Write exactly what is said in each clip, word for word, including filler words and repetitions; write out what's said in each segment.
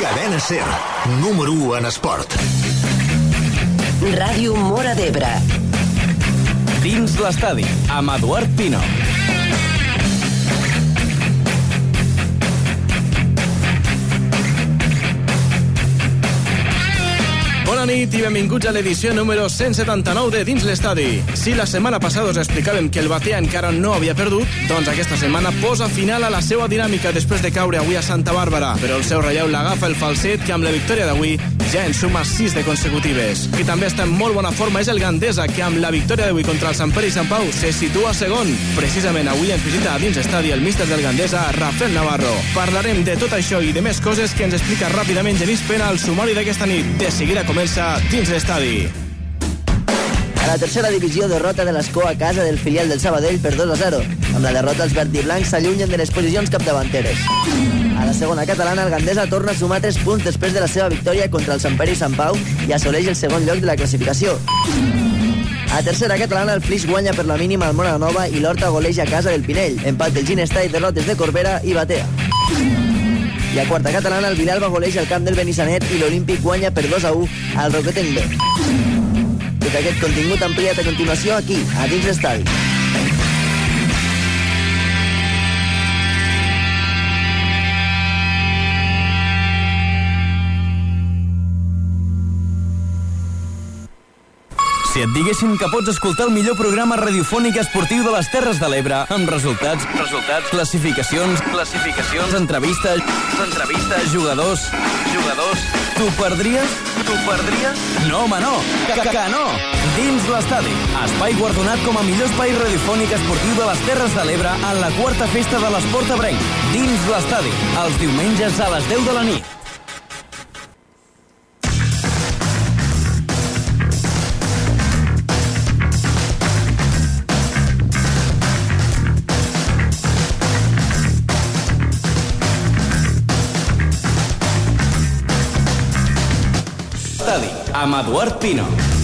Cadena SER, número u en esport. Ràdio Móra d'Ebre. Dins l'estadi, amb Eduard Pino. Bona nit i benvinguts a l'edició número cent setanta-nou de Dins l'Estadi. Si la setmana passada us explicàvem que el Batea encara no havia perdut, doncs aquesta setmana posa final a la seva dinàmica després de caure avui a Santa Bàrbara. Però el seu relleu l'agafa el Falset, que amb la victòria d'avui ja en suma sis de consecutives. Qui també està en molt bona forma és el Gandesa, que amb la victòria d'avui contra el Sant Pere i Sant Pau se situa segon. Precisament avui ens visita a Dins l'Estadi el míster del Gandesa, Rafael Navarro. Parlarem de tot això i de més coses que ens explica ràpidament Genís Pena al sumari d'aquesta nit. De seguida comença Dins l'Estadi. A la tercera divisió, derrota de l'Escó a casa del filial del Sabadell per dos a zero. Amb la derrota, els verdiblancs s'allunyen de les posicions capdavanteres. A la segona catalana, el Gandesa torna a sumar tres punts després de la seva victòria contra el Sant Pere i Sant Pau i assoleix el segon lloc de la classificació. A la tercera catalana, el Flix guanya per la mínima al Móra Nova i l'Horta goleja a casa del Pinell. Empat del Ginestà i derrotes de Corbera i Batea. I a quarta catalana, el Vilalba goleja al camp del Benissanet i l'Olímpic guanya per dos a u al Roquetenc B. Tot aquest contingut ampliat a continuació aquí, a Dins l'Estadi. Si et diguessin que pots escoltar el millor programa radiofònic esportiu de les Terres de l'Ebre, amb resultats, resultats, classificacions, classificacions, entrevistes, entrevistes, jugadors, jugadors, t'ho perdries? T'ho perdries? No, home, no, que, que, que no! Dins l'Estadi, espai guardonat com a millor espai radiofònic esportiu de les Terres de l'Ebre en la quarta festa de l'esport ebrenc. Dins l'Estadi, els diumenges a les deu de la nit. Amb Eduard Pino.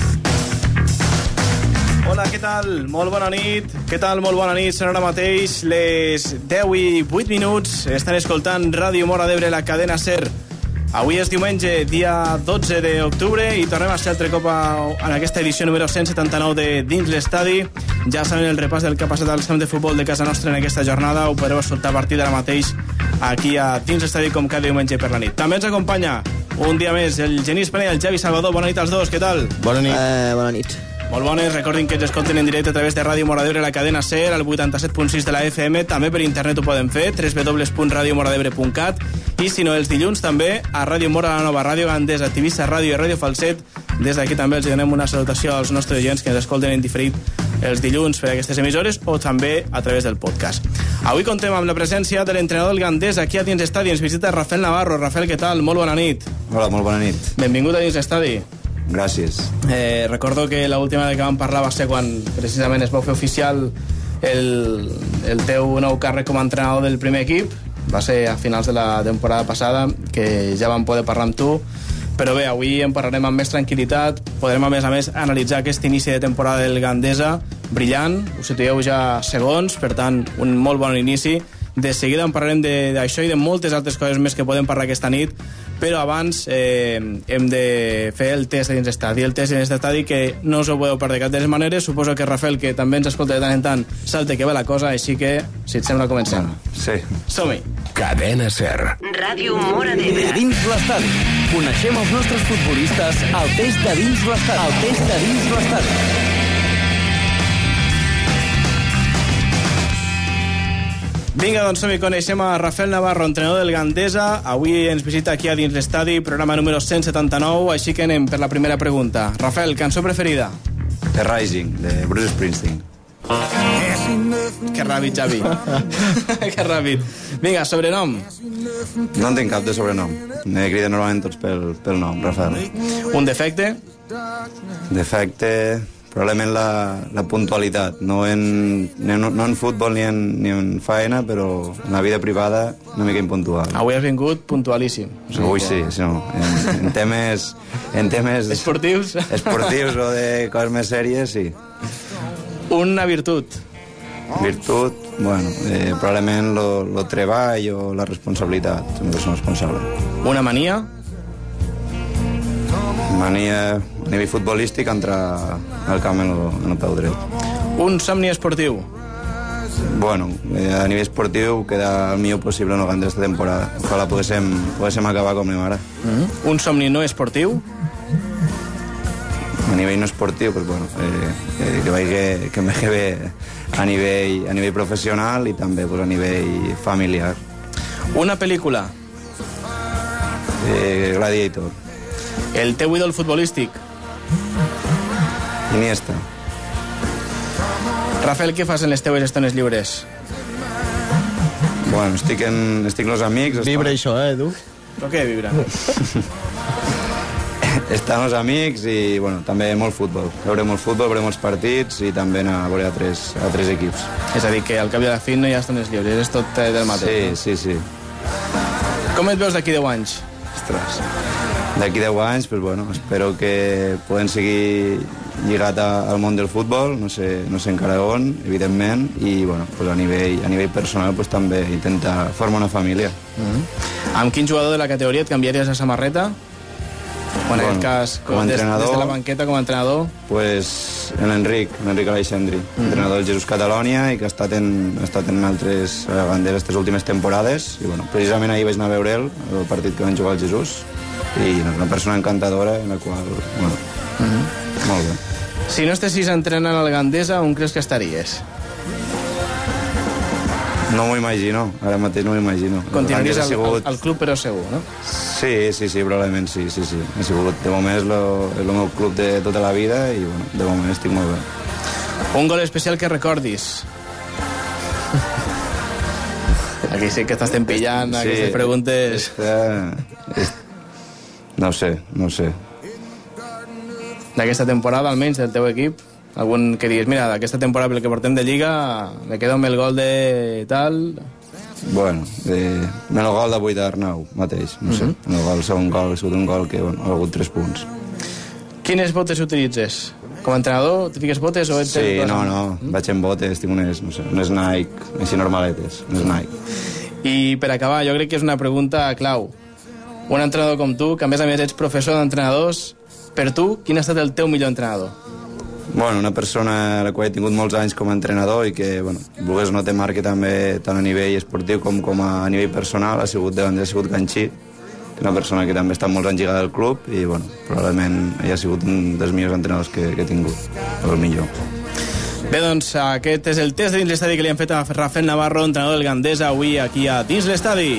Hola, què tal? Molt bona nit. Què tal? Molt bona nit. Són ara mateix les deu i vuit minuts. Estan escoltant Ràdio Móra d'Ebre, la cadena SER. Avui és diumenge, dia dotze d'octubre, i tornem a ser altre cop a, en aquesta edició número cent setanta-nou de Dins l'Estadi. Ja saben el repàs del que ha passat al camp de futbol de casa nostra en aquesta jornada. Ho podreu escoltar a partir d'ara mateix aquí a Dins l'Estadi com cada diumenge per la nit. També ens acompanya un dia més el Genís Pena i el Javi Salvador. Bona nit als dos, què tal? Bona nit. Eh, bona nit. Molt bones, recordin que ens escolten en directe a través de Ràdio Móra d'Ebre, la cadena SER, al vuitanta-set punt sis de la F M, també per internet ho poden fer, w w w punt radio moradebre punt cat, i si no, els dilluns també a Ràdio Móra, la nova Ràdio Gandesa, Tivissa Ràdio i Ràdio Falset. Des d'aquí també els donem una salutació als nostres oients que ens escolten en diferit els dilluns per aquestes emissores o també a través del podcast. Avui contem amb la presència de l'entrenador del Gandesa aquí a Dins l'Estadi. Ens visita Rafael Navarro. Rafael, què tal? Molt bona nit. Hola, molt bona nit. Benvingut a Dins l'Estadi. Gràcies. Eh, recordo que l'última vegada que vam parlar va ser quan precisament es va fer oficial el, el teu nou càrrec com a entrenador del primer equip. Va ser a finals de la temporada passada que ja vam poder parlar amb tu. Però bé, avui en parlarem amb més tranquil·litat. Podrem, a més a més, analitzar aquest inici de temporada del Gandesa. Brillant, us situeu ja segons, per tant, un molt bon inici. De seguida en parlarem d'això i de moltes altres coses més que podem parlar aquesta nit, però abans eh, hem de fer el test de Dins l'Estadi. El test de Dins l'Estadi que no us ho podeu perdre de cap de les maneres. Suposo que Rafael, que també ens escolta de tant en tant, salta que ve la cosa, així que, si et sembla, comencem. Sí. Som-hi. Cadena SER. Ràdio Móra d'Ebre. Dins l'Estadi. Coneixem els nostres futbolistes al test de Dins l'Estadi. Al test de Dins l'Estadi. Vinga, doncs som-hi, coneixem a Rafael Navarro, entrenador del Gandesa. Avui ens visita aquí a Dins l'Estadi, programa número cent setanta-nou, així que anem per la primera pregunta. Rafael, cançó preferida? The Rising, de Bruce Springsteen. Que ràpid, Javi. Que ràpid. Vinga, sobrenom? No en tinc cap de sobrenom. Me criden normalment tots pel, pel nom, Rafael. Un defecte? Defecte... Probablement la, la puntualitat, no en, no, no en futbol ni en, ni en faena, però en la vida privada una mica impuntual. Avui has vingut puntualíssim. O sigui, avui sí, sí no. en, en temes... En temes esportius? Esportius o de coses més sèries, sí. Una virtut? Virtut, Bueno, eh, probablement lo, lo treball o la responsabilitat. Soc una persona responsable. Una mania? Mania a nivell futbolístic entrar al camp en el, en el peu dret. Un somni esportiu? Bueno, eh, a nivell esportiu queda el millor possible en el Gandesa esta temporada. Ojalà poguéssim, poguéssim acabar com anem ara. Mm-hmm. Un somni no esportiu? A nivell no esportiu, pues, bueno, eh, eh, que vagi que me bé a nivell, a nivell professional i també pues, a nivell familiar. Una pel·lícula? Eh, Gladiator. El teu ídol futbolístic? Iniesta. Rafael, què fas en les teues estones lliures? Bueno, estic en, estic amb els amics. Vibra això, eh, Edu? Però què vibra? Estan els amics i, bueno, també molt futbol. Veuré molt futbol, veuré molts partits i també anar a veure altres, altres equips. És a dir, que al cap i a la fi no hi ha estones lliures, és tot eh, del mateix. Sí, sí, sí. Com et veus d'aquí deu anys? Ostres. D'aquí deu anys, pues, bueno, espero que podem seguir lligat a, al món del futbol, no sé, no sé encara on, evidentment, i bueno, pues, a, nivell, a nivell personal pues, també intentar formar una família. Mm-hmm. Amb quin jugador de la categoria et canviaries la samarreta? O en bueno, aquest cas, com a des, entrenador, des de la banqueta com a entrenador? Pues l'Enric, l'Enric Aleixandri, mm-hmm. entrenador del Jesús Catalonia i que ha estat en, ha estat en altres banderes aquestes últimes temporades. I bueno, precisament ahir vaig anar a veure el, el partit que van jugar el Jesús, i no, una persona encantadora en la qual, bueno, mm-hmm. molt bé. Si no estessis entrenant al Gandesa, on creus que estaries? No m'ho imagino, ara mateix no m'ho imagino. Continuaries al, sigut... al, al club, però segur, no? Sí, sí, sí, probablement sí, sí, sí. Ha sigut, de moment és, lo, és el meu club de tota la vida i, bueno, de moment estic molt bé. Un gol especial que recordis? Aquí sí que estàs tempillant, sí, aquestes preguntes... Esta... No sé, no sé. D'aquesta temporada, almenys, del teu equip? Algun que diguis, mira, d'aquesta temporada pel que portem de Lliga, me quedo amb el gol de tal... Bueno, eh, en el gol d'avui d'Arnau mateix, no sé. Mm-hmm. En el, gol, el segon gol ha sigut un gol que bueno, ha hagut tres punts. Quines botes utilitzes? Com a entrenador, te fiques botes o ets... Sí, no, no, mm? vaig en botes, tinc unes, no sé, unes Nike, així normaletes, unes Nike. I per acabar, jo crec que és una pregunta clau. Un entrenador com tu, que a més a més ets professor d'entrenadors, per tu, quin ha estat el teu millor entrenador? Bueno, una persona a la qual he tingut molts anys com a entrenador i que, bueno, volgués no te marque també tant a nivell esportiu com, com a nivell personal, ha sigut, ha sigut Ganxí, una persona que també està molts anys lligada al club i, bueno, probablement ell ha sigut un dels millors entrenadors que, que he tingut, el millor. Bé, doncs, aquest és el test de dins l'estadi que li han fet a Rafael Navarro, entrenador del Gandesa, avui aquí a dins l'estadi.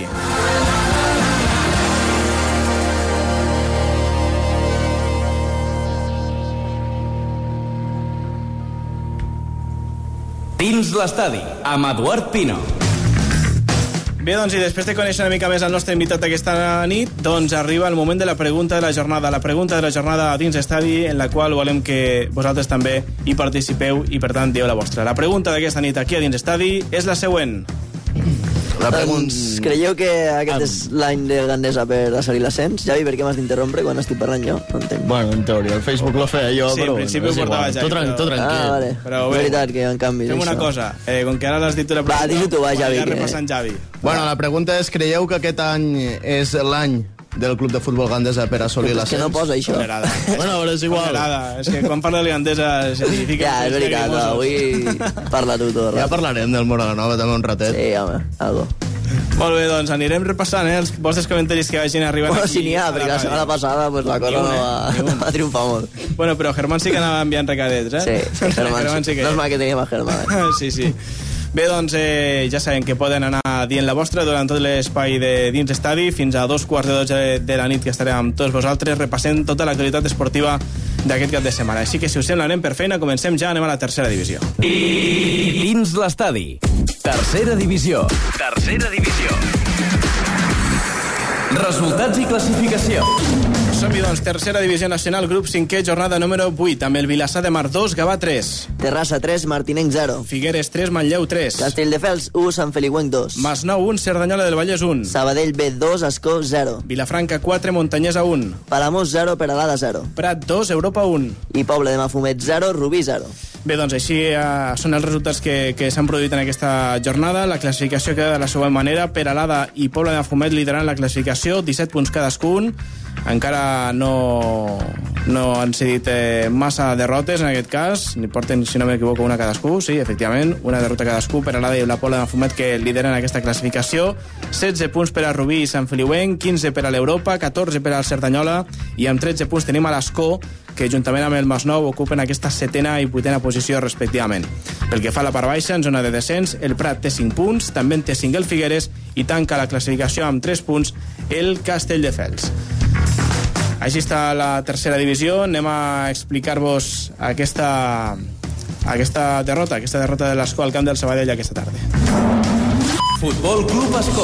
Dins l'estadi, amb Eduard Pino. Bé, doncs, i després de conèixer una mica més el nostre invitat aquesta nit, doncs arriba el moment de la pregunta de la jornada. La pregunta de la jornada a dins l'estadi, en la qual volem que vosaltres també hi participeu i, per tant, dieu la vostra. La pregunta d'aquesta nit aquí a dins l'estadi és la següent. La pregunta... Doncs creieu que aquest és l'any del Gandesa per assolir l'ascens? Javi, per què m'has d'interrompre quan estic parlant jo? No entenc. Bueno, en teoria, el Facebook lo feia jo, sí, però... Sí, en principi bueno, ho portava igual. Javi. Tot, tranquil, tot tranquil. Ah, vale. Però és bé, veritat que hi ha canvis. fem una això. cosa, eh, com que ara l'has dit tu la pregunta... Va, dis-ho tu, va, Javi. Que... Que... repassant Javi. Bueno, la pregunta és, creieu que aquest any és l'any del club de futbol Gandesa per assolir És que l'ascens? no posa això. No m'agrada. Bueno, però és igual. No m'agrada. És que quan parla de Gandesa significa... Ja, és veritat, no, avui parla tu tot. Ja parlarem del Moranova també un ratet. Sí, home, algo. Molt bé, doncs anirem repassant eh, els vostres comentaris que vagin arribant Bueno, aquí. si n'hi ha, perquè la setmana passada pues, la cosa no va, no va triomfar molt. Bueno, però Germán sí que anava enviant recadets, eh? Sí, sí, Germán, Germán sí. sí que... No és mal que teníem a Germán. Eh? Sí, sí. Bé, doncs eh, ja sabem que poden anar dient la vostra durant tot l'espai de dins l'estadi fins a dos quarts de dotze de la nit que estarem amb tots vosaltres repassant tota l'actualitat esportiva d'aquest cap de setmana. Així que, si us sembla, anem per feina, comencem ja, anem a la tercera divisió. I dins l'estadi, tercera divisió. Tercera divisió. Resultats i classificació. Som-hi, doncs, tercera divisió nacional, grup cinquè, jornada número vuit, amb el Vilassar de Mar dos, Gavà tres. Terrassa tres, Martinenc zero. Figueres tres, Manlleu tres. Castelldefels u, Sant Feliuenc dos. Masnou un, Cerdanyola del Vallès un. Sabadell B dos, Ascó zero. Vilafranca quatre, Montanyesa un. Palamós zero, Peralada zero. Prat dos, Europa un. I Poble de Mafumet zero, Rubí zero. Bé, doncs així eh, són els resultats que, que s'han produït en aquesta jornada. La classificació queda de la següent manera. Peralada i Pobla de Mafumet liderant la classificació, disset punts cadascun. Encara no, no han cedit eh, massa derrotes en aquest cas, ni porten, si no m'equivoco, una cadascú, sí, efectivament, una derrota cadascú. Peralada i la Pobla de Mafumet que lideren aquesta classificació, setze punts per a Rubí i Sant Feliuenc, quinze per a l'Europa, catorze per al Cerdanyola, i amb tretze punts tenim a l'Escó, que juntament amb el Masnou ocupen aquesta setena i vuitena posició respectivament. Pel que fa a la part baixa, en zona de descens, el Prat té cinc punts, també en té cinc el Figueres, i tanca la classificació amb tres punts el Castelldefels. Així està la tercera divisió. Anem a explicar-vos aquesta, aquesta derrota, aquesta derrota de l'Escó al camp del Sabadell aquesta tarda. Futbol Club Escó.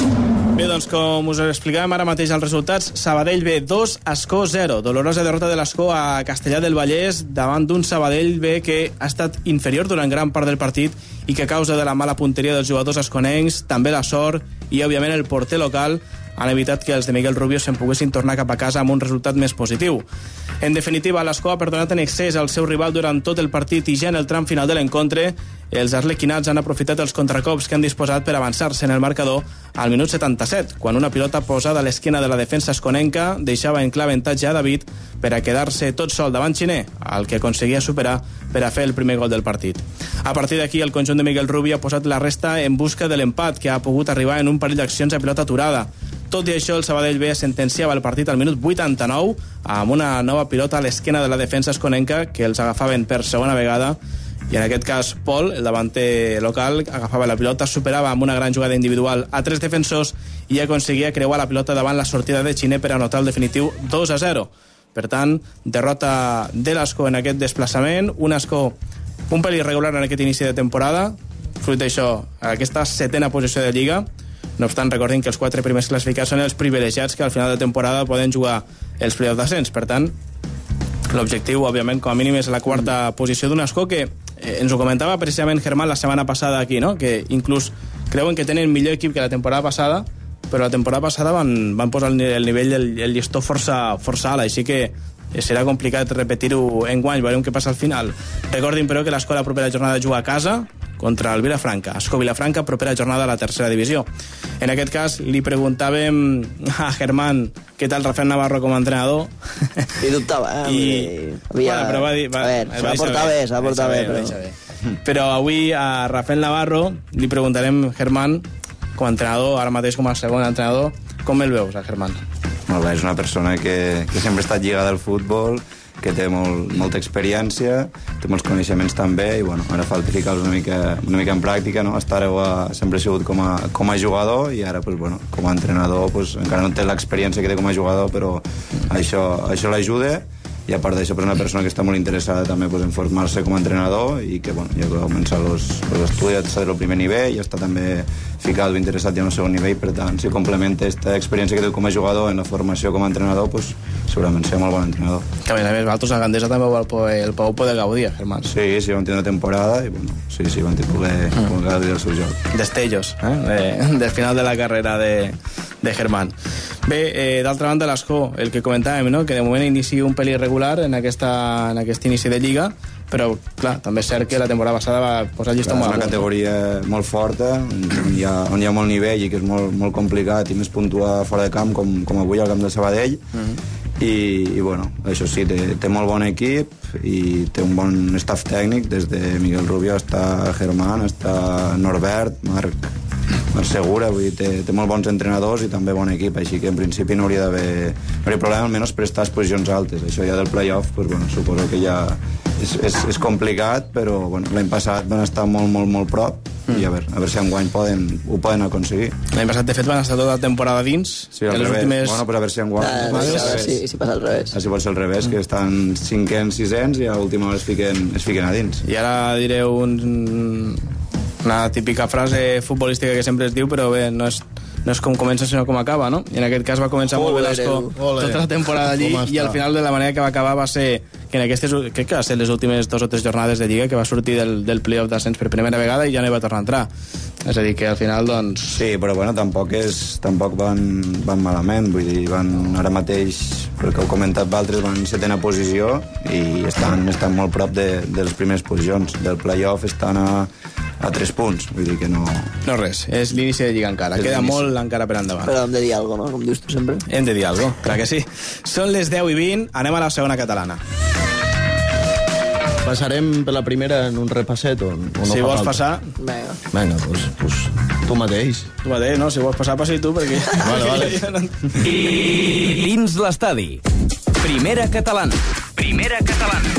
Bé, doncs, com us explicàvem ara mateix els resultats, Sabadell B dos, Escó zero. Dolorosa derrota de l'Escó a Castellar del Vallès davant d'un Sabadell B que ha estat inferior durant gran part del partit i que a causa de la mala punteria dels jugadors esconencs, també la sort i, òbviament, el porter local han evitat que els de Miguel Rubio se'n poguessin tornar cap a casa amb un resultat més positiu. En definitiva, l'Escó ha perdonat en excés al seu rival durant tot el partit i ja en el tram final de l'encontre els arlequinats han aprofitat els contracops que han disposat per avançar-se en el marcador al minut setanta-set, quan una pilota posada a l'esquena de la defensa esconenca deixava en clar avantatge a David per a quedar-se tot sol davant Xiner, el que aconseguia superar per a fer el primer gol del partit. A partir d'aquí, el conjunt de Miguel Rubio ha posat la resta en busca de l'empat, que ha pogut arribar en un parell d'accions a pilota aturada. Tot i això, el Sabadell B sentenciava el partit al minut vuitanta-nou amb una nova pilota a l'esquena de la defensa esconenca que els agafaven per segona vegada i en aquest cas Pol, el davanter local, agafava la pilota, superava amb una gran jugada individual a tres defensors i aconseguia creuar la pilota davant la sortida de Xiner per anotar el definitiu dos a zero. Per tant, derrota de l'Escó en aquest desplaçament, un Escó un pel irregular en aquest inici de temporada, fruit d'això, aquesta setena posició de Lliga. No obstant, recordin que els quatre primers classificats són els privilegiats que al final de temporada poden jugar els play-off d'ascens. Per tant, l'objectiu, òbviament, com a mínim és la quarta posició d'un Escó que eh, ens ho comentava precisament Germán la setmana passada aquí, no? Que inclús creuen que tenen millor equip que la temporada passada, però la temporada passada van, van posar el nivell del el llistó força, força alt, així que serà complicat repetir-ho enguany, veurem què passa al final. Recordin, però, que l'Escó la propera jornada juga a casa contra el Vilafranca. Escó Vilafranca, propera jornada a la tercera divisió. En aquest cas, li preguntàvem a Germán què tal Rafael Navarro com a entrenador. I dubtava, eh? I... Havia... Bueno, però va dir... Va, a veure, s'ha portat bé, s'ha portat bé, però... Però... però avui a Rafael Navarro li preguntarem, Germán, com a entrenador, ara mateix com a segon entrenador, com el veus, a Germán? Molt bé, és una persona que, que sempre ha estat lligada al futbol, que té molt, molta experiència, té molts coneixements també, i bueno, ara falta ficar-los una mica, una mica en pràctica, no? Hasta ara ha, sempre ha sigut com a, com a jugador, i ara, pues, bueno, com a entrenador, pues, encara no té l'experiència que té com a jugador, però això, això l'ajuda, i a part d'això, pues, una persona que està molt interessada també, pues, en formar-se com a entrenador, i que, bueno, ja va començar els estudis del primer nivell, i està també ficat o interessat ja en el segon nivell, per tant, si complementa aquesta experiència que té com a jugador en la formació com a entrenador, pues, segurament serà molt bon entrenador. Que a més a més, vosaltres a Gandesa també el, el podeu poder gaudir, Germán. Sí, sí, vam tenir una temporada i, bueno, sí, sí, vam poder, mm. poder gaudir el seu joc. Destellos, eh? De, del final de la carrera de, de Germán. Bé, eh, d'altra banda, l'Escó, el que comentàvem, no? Que de moment inicia un pel irregular en, aquesta, en aquest inici de Lliga, però, clar, també és cert que la temporada passada va posar el llistó molt amunt. És una categoria molt forta, on hi, ha, on hi ha molt nivell i que és molt, molt complicat i més puntuar fora de camp, com, com avui al camp del Sabadell. Mm-hmm. I, i bueno, això sí, té, té molt bon equip i té un bon staff tècnic, des de Miguel Rubio està Germán, està Norbert, Marc, Marc Segura, vull dir, té, té molt bons entrenadors i també bon equip, així que en principi no hauria d'haver no problema, almenys per estar a posicions altes. Això ja del play-off, pues, bueno, suposo que ja és, és, és complicat, però bueno, l'any passat van estar molt, molt, molt prop, mm. i a veure, a veure si enguany poden, ho poden aconseguir. L'any passat, de fet, van estar tota la temporada dins. Sí, al revés. Últimes... Bueno, però a veure si enguany... Ah, a veure si, si passa al revés. Ah, si pot ser al revés, mm. que estan cinquens, sisens, i a l'última hora es fiquen, es fiquen a dins. I ara direu un... una típica frase futbolística que sempre es diu, però bé, no és, no és com comença sinó com acaba, no? I en aquest cas va començar molt bé l'Escó tota la temporada allí, i al final de la manera que va acabar va ser que en aquestes, crec que va ser les últimes dos o tres jornades de Lliga, que va sortir del, del play-off d'ascens per primera vegada i ja no hi va tornar a entrar. És a dir, que al final, doncs... Sí, però bueno, tampoc, és, tampoc van, van malament, vull dir, van ara mateix, perquè heu comentat d'altres, van en setena posició i estan, estan molt prop de, de les primeres posicions. Del play-off estan a, a tres punts, vull dir que no... No res, és l'inici de Lliga encara, És queda l'inici. molt encara per endavant. Però hem de dir alguna cosa, no? Com dius tu sempre. Hem de dir alguna cosa, clar que sí. Són les deu i vint, anem a la segona catalana. Passarem per la primera en un repasset o, o no Si fa vols falta? passar, Vinga. Vinga, doncs, doncs tu mateix. tu mateix, no? Si vols passar, passi tu, perquè... Vale, vale. Jo no- Dins l'estadi. Primera catalana. Primera catalana.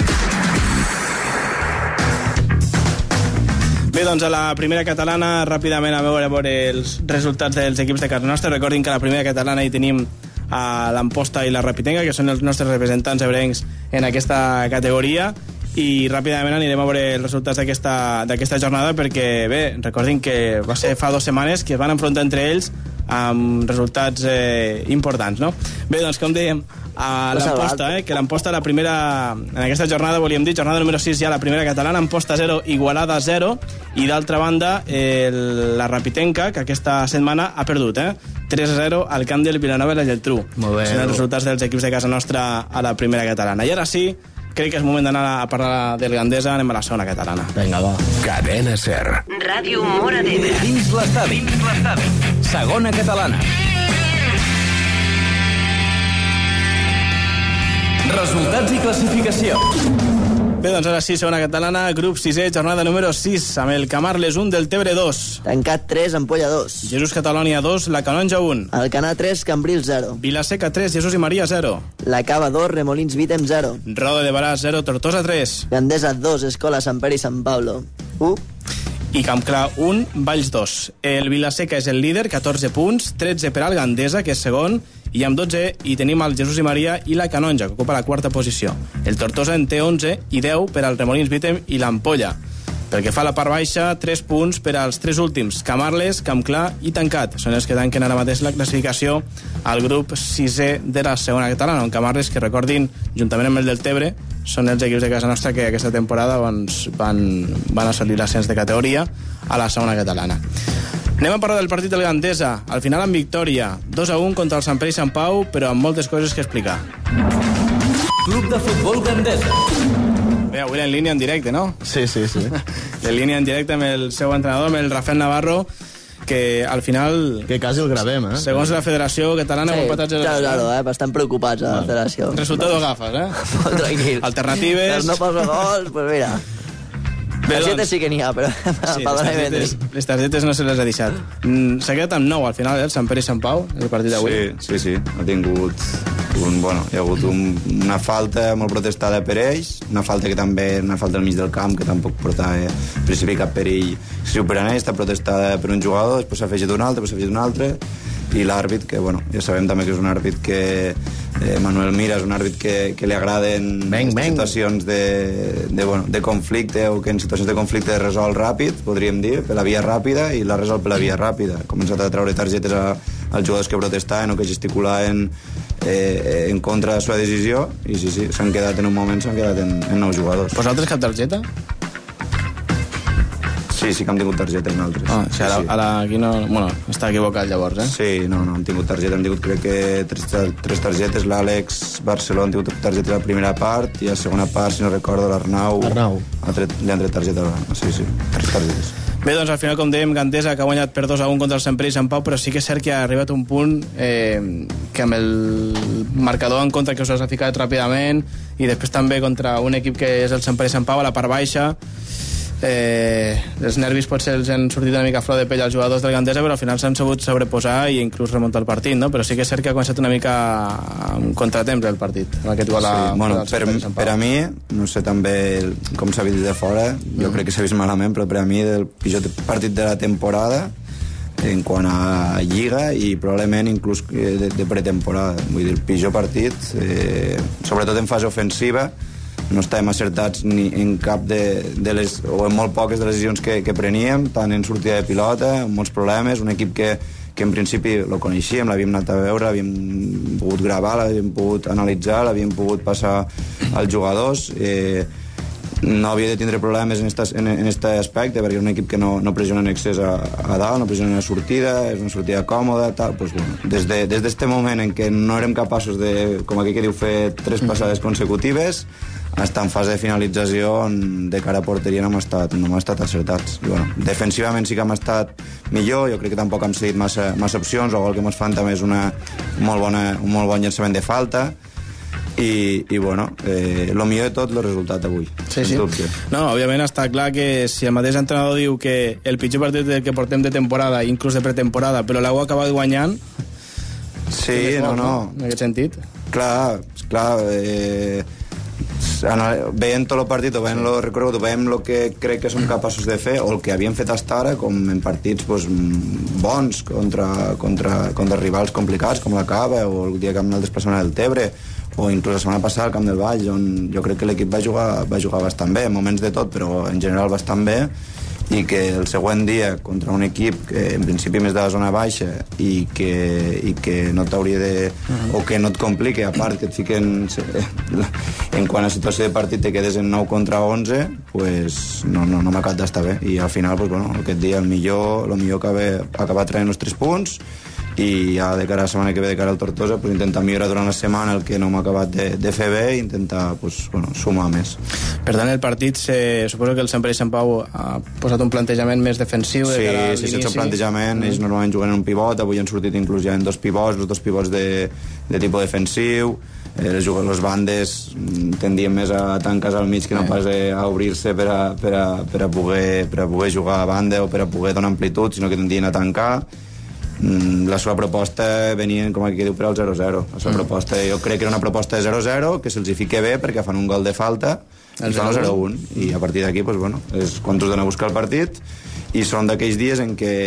Bé, doncs a la primera catalana, ràpidament a veure, a veure els resultats dels equips de casa nostra. Recordin que a la primera catalana hi tenim a l'Amposta i la Rapitenca, que són els nostres representants ebrencs en aquesta categoria, i ràpidament anirem a veure els resultats d'aquesta jornada, perquè, bé, recordin que va ser fa dues setmanes que es van enfrontar entre ells amb resultats eh, importants, no? Bé, doncs, com dèiem, a l'Amposta, eh, que l'Amposta la primera... En aquesta jornada, volíem dir, jornada número sis ja, la primera catalana, Amposta zero, Igualada zero, i d'altra banda, el, la Rapitenca, que aquesta setmana ha perdut, eh? tres a zero al camp del Vilanova i la Geltrú. Molt bé. Són els resultats dels equips de casa nostra a la primera catalana. I ara sí, crec que és moment d'anar a parlar del Gandesa, anem a la segona catalana. Vinga, va. Cadena SER. Ràdio Mora d'Ebre. Dins l'estadi. Dins l'estadi. Segona catalana. Resultats i classificació. Bé, doncs ara sí, segona catalana, grup sisè, jornada número sis, amb el Camarles un, del Tebre dos. Tancat tres, Ampolla dos. Jesús Catalònia dos, la Canonja un. Alcanar tres, Cambrils zero. Vilaseca tres, Jesús i Maria zero. La Cava dos, Remolins Vítem zero. Roda de Barà zero, Tortosa tres. Gandesa dos, Escola Sant Pere i Sant Pablo u. I Campclar un, Valls dos. El Vilaseca és el líder, catorze punts, tretze per al Gandesa, que és segon, i amb dotze hi tenim el Jesús i Maria i la Canonja, que ocupa la quarta posició. El Tortosa en té onze i deu per al Remolins Vítem i l'Ampolla. Pel que fa a la part baixa, tres punts per als tres últims, Camarles, Campclar i Tancat. Són els que tanquen ara mateix la classificació al grup sisè de la segona catalana, on Camarles, que recordin, juntament amb el del Tebre, són els equips de casa nostra que aquesta temporada doncs, van, van assolir l'ascens de categoria a la segona catalana. Anem a parlar del partit del Gandesa. Al final amb victòria, dos a un contra el Sant Pere i Sant Pau, però amb moltes coses que explicar. Club de futbol Gandesa. Bé, avui en línia en directe, no? Sí, sí, sí. En línia en directe amb el seu entrenador, amb el Rafael Navarro, que al final, Que quasi el gravem, eh? segons la Federació Catalana, Sí, sí, empatats zero a claro, zero. claro, eh? Bastant preocupats a la federació. Resultado gafes, eh? Molt tranquils. Alternatives. Els no poso gols, pues mira. Bé, Targetes doncs, sí que n'hi ha, però sí, per donar les, targetes, vendre's. les targetes no se les ha deixat. Mm, S'ha quedat amb nou al final, eh, el Sant Pere i Sant Pau, el partit d'avui. Sí, sí, sí. Ha tingut un, bueno, hi ha hagut un, una falta molt protestada per ells, una falta que també una falta al mig del camp, que tampoc portava eh, en principi cap perill. Si ho per ells, està protestada per un jugador, després s'ha afegit un altre, després s'ha afegit un altre, i l'àrbit, que bueno, ja sabem també que és un àrbit que eh, Manuel Mira és un àrbit que, que li agraden Bang, bang. situacions de, de, bueno, de conflicte, o que en situacions de conflicte resol ràpid, podríem dir, per la via ràpida, i l'ha resolt per la via ràpida. Ha començat a treure targetes a, als jugadors que protestaven o que gesticulaven eh, en contra de la seva decisió, i sí, sí, s'han quedat en un moment, s'han quedat en, en nou jugadors. Vosaltres cap targeta? Sí, sí que hem tingut targeta en altres. Ah, o sigui, ara, sí, sí. ara aquí no... Bueno, està equivocat llavors, eh? Sí, no, no, hem tingut targeta, hem tingut crec que tres, tres targetes, l'Àlex Barceló han tingut targeta a la primera part, i a la segona part, si no recordo, l'Arnau Arnau. ha tret, li han tret targeta, sí, sí, tres targetes. Bé, doncs al final, com dèiem, Gandesa que ha guanyat per dos a un contra el Sant Pere i Sant Pau, però sí que és cert que ha arribat un punt eh, que amb el marcador en contra que us ha ficat ràpidament, i després també contra un equip que és el Sant Pere i Sant Pau a la part baixa, eh, els nervis potser els han sortit una mica a flor de pell als jugadors del Gandesa, però al final s'han sabut sobreposar i inclús remuntar el partit, no? Però sí que és cert que ha començat una mica amb contratemps el partit, amb aquest gol a, Sí, bueno, al Sant per, Pere i Sant Pau. per a mi, no sé també el- com s'ha vist de fora, jo crec que s'ha vist malament, però per a mi del pitjor partit de la temporada en quant a Lliga i probablement inclús de, de pretemporada. Vull dir, el pitjor partit, eh, sobretot en fase ofensiva, no estàvem acertats ni en cap de, de les, o en molt poques de les decisions que, que preníem, tant en sortida de pilota, amb molts problemes, un equip que, que en principi lo coneixíem, l'havíem anat a veure, l'havíem pogut gravar, l'havíem pogut analitzar, l'havíem pogut passar als jugadors, eh, no havia de tindre problemes en aquest en, en este aspecte, perquè és un equip que no, no pressiona en excés a, a dalt, no pressiona en la sortida, és una sortida còmoda, tal. Pues, bueno, des de, des d'este moment en què no érem capaços de, com aquí que diu, fer tres passades consecutives, hasta en fase de finalització de cara a porteria no hem estat, no hem estat acertats. I, bueno, defensivament sí que hem estat millor, jo crec que tampoc hem seguit massa, massa opcions, el gol que ens fan també és una molt bona, un molt bon llançament de falta, i, i bueno, eh, el millor de tot el resultat d'avui. Sí, sí. No, òbviament està clar que si el mateix entrenador diu que el pitjor partit que portem de temporada, inclús de pretemporada, però l'heu acabat guanyant... Sí, no, no. En aquest sentit. Clar, clar, eh, veient tot el partit, o veient el recorregut, o veient el que crec que som capaços de fer, o el que havíem fet fins ara, com en partits pues, bons contra, contra, contra rivals complicats, com la Cava, o el dia que vam anar al desplaçament del Tebre, o inclús la setmana passada al Camp del Vall, on jo crec que l'equip va jugar, va jugar bastant bé, en moments de tot, però en general bastant bé, i que el següent dia contra un equip que en principi més de la zona baixa i que, i que no t'hauria de... Uh-huh. o que no et compliqui, a part que et fiquen en quant a situació de partit te quedes en nou contra onze, pues no, no, no m'ha acabat d'estar bé, i al final pues, bueno, aquest dia el millor, el millor que haver acabat traient els tres punts, i ja de cara a la setmana que ve, de cara al Tortosa, pues, intentar millorar durant la setmana el que no m'ha acabat de, de fer bé i intentar pues, bueno, sumar més. Per tant, el partit, se, suposo que el Sant Pere i Sant Pau ha posat un plantejament més defensiu de sí, cara a l'inici. Sí, sense plantejament, mm. ells normalment juguen en un pivot, avui han sortit inclús ja en dos pivots, els dos pivots de, de tipus defensiu, eh, les, les bandes tendien més a tancar al mig que no pas a obrir-se per a, per, a, per, a poder, per a poder jugar a banda o per a poder donar amplitud, sinó que tendien a tancar. La seva proposta venien, com aquí diu, per al zero zero. La seva mm. proposta, jo crec que era una proposta de zero zero, que se'ls hi fique bé perquè fan un gol de falta i fan el zero un. I a partir d'aquí, pues, bueno, és quan t'has d'anar a buscar el partit, i són d'aquells dies en què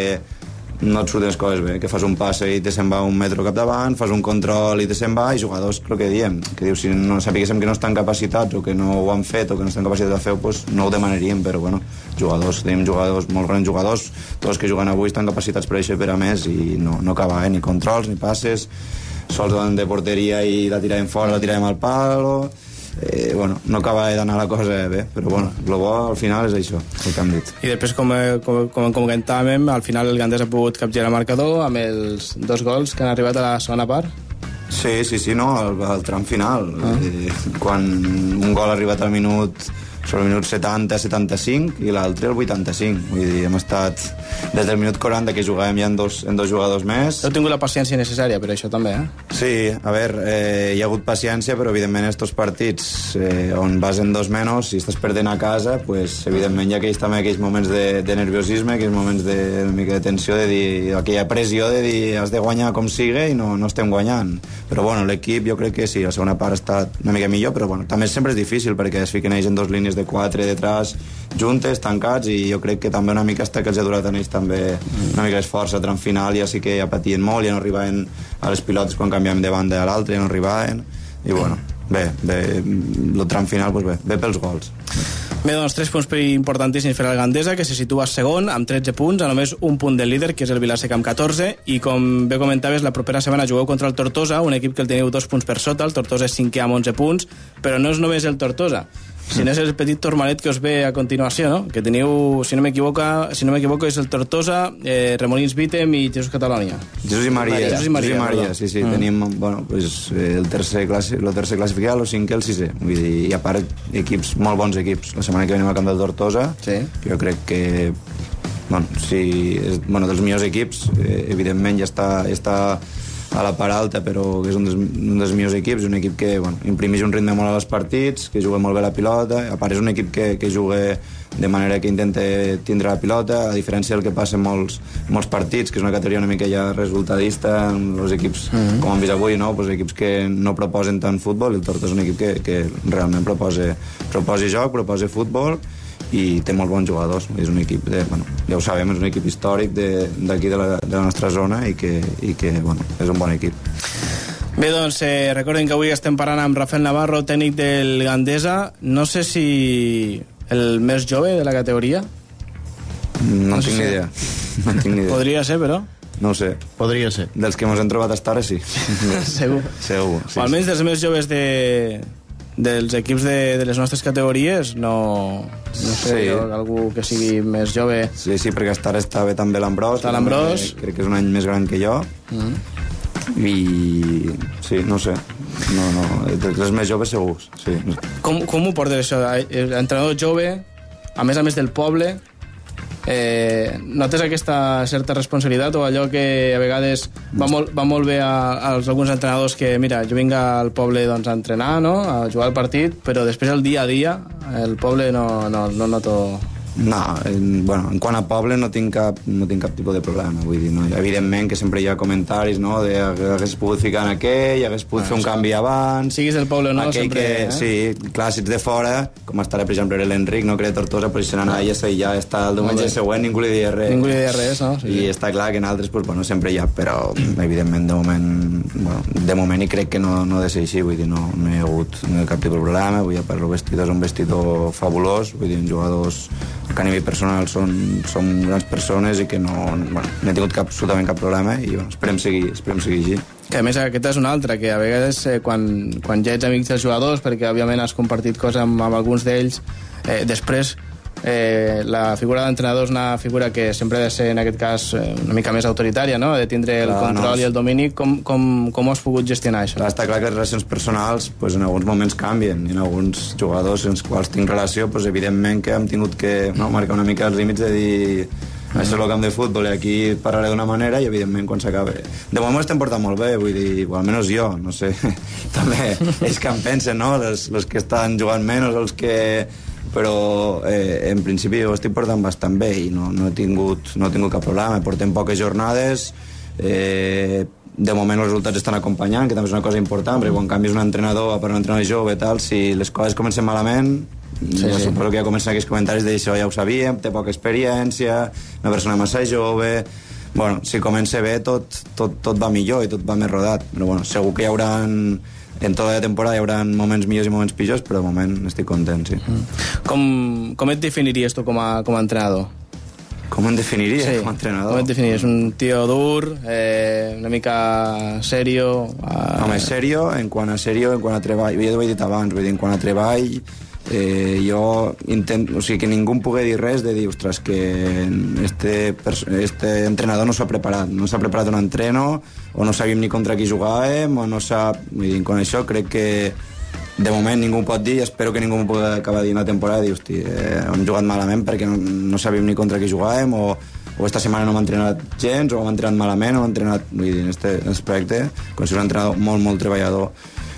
no et surten les coses bé, que fas un passe i te se'n va un metro capdavant, fas un control i te se'n va, i jugadors, el que diem, que diu, si no sapiguéssim que no estan capacitats o que no ho han fet o que no estan capacitats de fer-ho, pues no ho demanaríem, però bueno, jugadors, tenim jugadors, molt grans jugadors, tots que juguen avui estan capacitats per això i per a més, i no, no acaba, eh? Ni controls, ni passes, sols de porteria i la tiràvem fora, la tiràvem al palo... Eh, bueno, no acaba d'anar la cosa bé, però bueno, el bo al final és això, el que hem dit. I després, com, com, com comentàvem, al final el Gandés ha pogut capgirar el marcador amb els dos gols que han arribat a la segona part. Sí, sí, sí, no, al, al tram final. Ah. Eh, quan un gol ha arribat al minut sobre el minut setanta setanta-cinc i l'altre el vuitanta-cinc. Vull dir, hem estat des del minut quaranta que jugàvem ja en dos, en dos jugadors més. Heu tingut la paciència necessària per això també, eh? Sí, a veure, eh, hi ha hagut paciència, però evidentment estos partits eh, on vas en dos menys, si estàs perdent a casa, pues, evidentment hi ha aquells, també aquells moments de, de nerviosisme, aquells moments de, una mica de tensió, de dir, aquella pressió de dir has de guanyar com sigui i no, no estem guanyant. Però bueno, l'equip jo crec que sí, la segona part ha estat una mica millor, però bueno, també sempre és difícil perquè es fiquen ells en dos línies de quatre detrás juntes, tancats, i jo crec que també una mica està que els ha durat a ells també una mica l'esforç a tram final, ja sí que ja patien molt, ja no arribaven a les pilotes quan canviàvem de banda a l'altre, ja no arribaven, i bueno, bé, bé el tram final, doncs bé, bé pels gols. Bé, doncs tres punts importantíssims per al Gandesa, que se situa segon amb tretze punts, a només un punt del líder, que és el Vilaseca amb catorze, i com bé comentaves, la propera setmana jugueu contra el Tortosa, un equip que el teniu dos punts per sota, el Tortosa és cinquè amb onze punts, però no és només el Tortosa, sinó és el petit Tormalet que us ve a continuació, no? Que teniu, si no m'equivoco, si no m'equivoco és el Tortosa, eh, Remolins Vítem i Jesús Catalònia. Jesús i Maria. Jesús i Maria, Jesús i Maria sí, sí, mm. Tenim, bueno, pues, el tercer, classi, el tercer classificat, el cinquè, el sisè. Vull dir, i a part, equips, molt bons equips. La setmana que venim al camp del Tortosa, sí. Que jo crec que, bueno, si, és, bueno, dels millors equips, eh, evidentment ja està, ja està a la part alta, però que és un dels, un dels millors equips, un equip que bueno, imprimeix un ritme molt als partits, que juga molt bé la pilota, a part és un equip que, que juga de manera que intenta tindre la pilota, a diferència del que passa en molts, molts partits, que és una categoria una mica ja resultadista, els equips, mm-hmm. com hem vist avui, no? Pues equips que no proposen tant futbol, i el Tortosa és un equip que, que realment proposa, proposa joc, proposa futbol, i té molt bons jugadors. És un equip, de, bueno, ja ho sabem, és un equip històric d'aquí de, de, la, de la nostra zona i que, i que bueno, és un bon equip. Bé, doncs, eh, recordem que avui estem parlant amb Rafael Navarro, tècnic del Gandesa. No sé si el més jove de la categoria? No, no tinc ni idea. No tinc ni idea. Podria ser, però? No ho sé. Podria ser. Dels que ens hem trobat hasta ara, sí. Segur. Segur, sí. O almenys dels més joves de... dels equips de, de les nostres categories, no, no sé, Sí. jo, algú que sigui més jove. Sí, sí, perquè està, està bé també l'Ambrós. Està l'Ambrós. Crec que és un any més gran que jo. Mm. I... sí, no sé. No, no, dels més joves segurs, sí. Com, com ho portes, això? Entrenador jove, a més a més del poble, eh, notes aquesta certa responsabilitat o allò que a vegades va molt, va molt bé a, als alguns entrenadors que, mira, jo vinc al poble doncs, a entrenar, no?, a jugar al partit, però després el dia a dia el poble no, no, no noto... No, en, bueno, en quant a poble no tinc cap, no tinc cap tipus de problema, vull dir, no? Evidentment que sempre hi ha comentaris, no?, de hagués pogut ficar en aquell, hagués pogut ah, fer un canvi abans... Siguis del poble o no, aquell sempre... Que, eh? Sí, clar, si ets de fora, com estarà, per exemple, l'Enric, no?, que era Tortosa, però si se n'anava ah. i ja està el diumenge següent, ningú li deia res. Ningú li deia res, no? Sí, I sí. està clar que en altres, pues, bueno, sempre hi ha, però, evidentment, de moment, bueno, de moment i crec que no, no ha de ser així, vull dir, no, no hi ha hagut no hi ha cap tipus de problema, vull dir, per el vestidor és un vestidor fabulós, vull dir, jugadors que a nivell personal són, són grans persones i que no, bueno, no he tingut cap, absolutament cap problema i bueno, esperem seguir, esperem seguir així. Que a més aquesta és una altra, que a vegades eh, quan, quan ja ets amics dels jugadors, perquè òbviament has compartit coses amb, amb alguns d'ells, eh, després eh, la figura d'entrenador és una figura que sempre ha de ser, en aquest cas, eh, una mica més autoritària, no?, de tindre el Clar, control no, i el domini. Com, com, com ho has pogut gestionar, això? Clar, està clar que les relacions personals pues, en alguns moments canvien i en alguns jugadors en els quals tinc relació, pues, evidentment que hem tingut que no, marcar una mica els límits de dir això és el camp de futbol i aquí parlaré d'una manera i evidentment quan s'acabe. De moment estem portant molt bé, vull dir, o almenys jo, no sé, també ells que em pensen, no?, els, els que estan jugant menys, els que... però eh, en principi ho estic portant bastant bé i no, no, he, tingut, no he tingut cap problema, portem poques jornades, eh, de moment els resultats estan acompanyant, que també és una cosa important, perquè quan canvies un entrenador per un entrenador jove, tal, si les coses comencen malament, sí, ja sí. Suposo que ja comencen aquests comentaris de això ja ho sabíem, té poca experiència, una persona massa jove... Bueno, si comença bé tot, tot, tot va millor i tot va més rodat, però bueno, segur que hi haurà... En tota la temporada hi haurà moments millors i moments pitjors, però de moment estic content, sí. Com, com et definiries tu com a, com a entrenador? Com em definiria sí. com a entrenador? Com et definiries? Un tio dur, eh, una mica serio... Eh... Home, serio, en quant a serio, en quant a treball... Ja ho he dit abans, vull dir, en quant a treball... Eh, jo intento, o sigui, que ningú em pugui dir res de dir, ostres, que este, este entrenador no s'ha preparat, no s'ha preparat un entreno, o no sabíem ni contra qui jugàvem, o no sap... Vull dir, con això crec que de moment ningú pot dir, espero que ningú m'ho pugui acabar dient la temporada i dir, hosti, eh, hem jugat malament perquè no, no sabíem ni contra qui jugàvem, o, o esta setmana no m'ha entrenat gens, o m'ha entrenat malament, o m'ha entrenat... Vull dir, en aquest aspecte, considero un entrenador molt, molt treballador.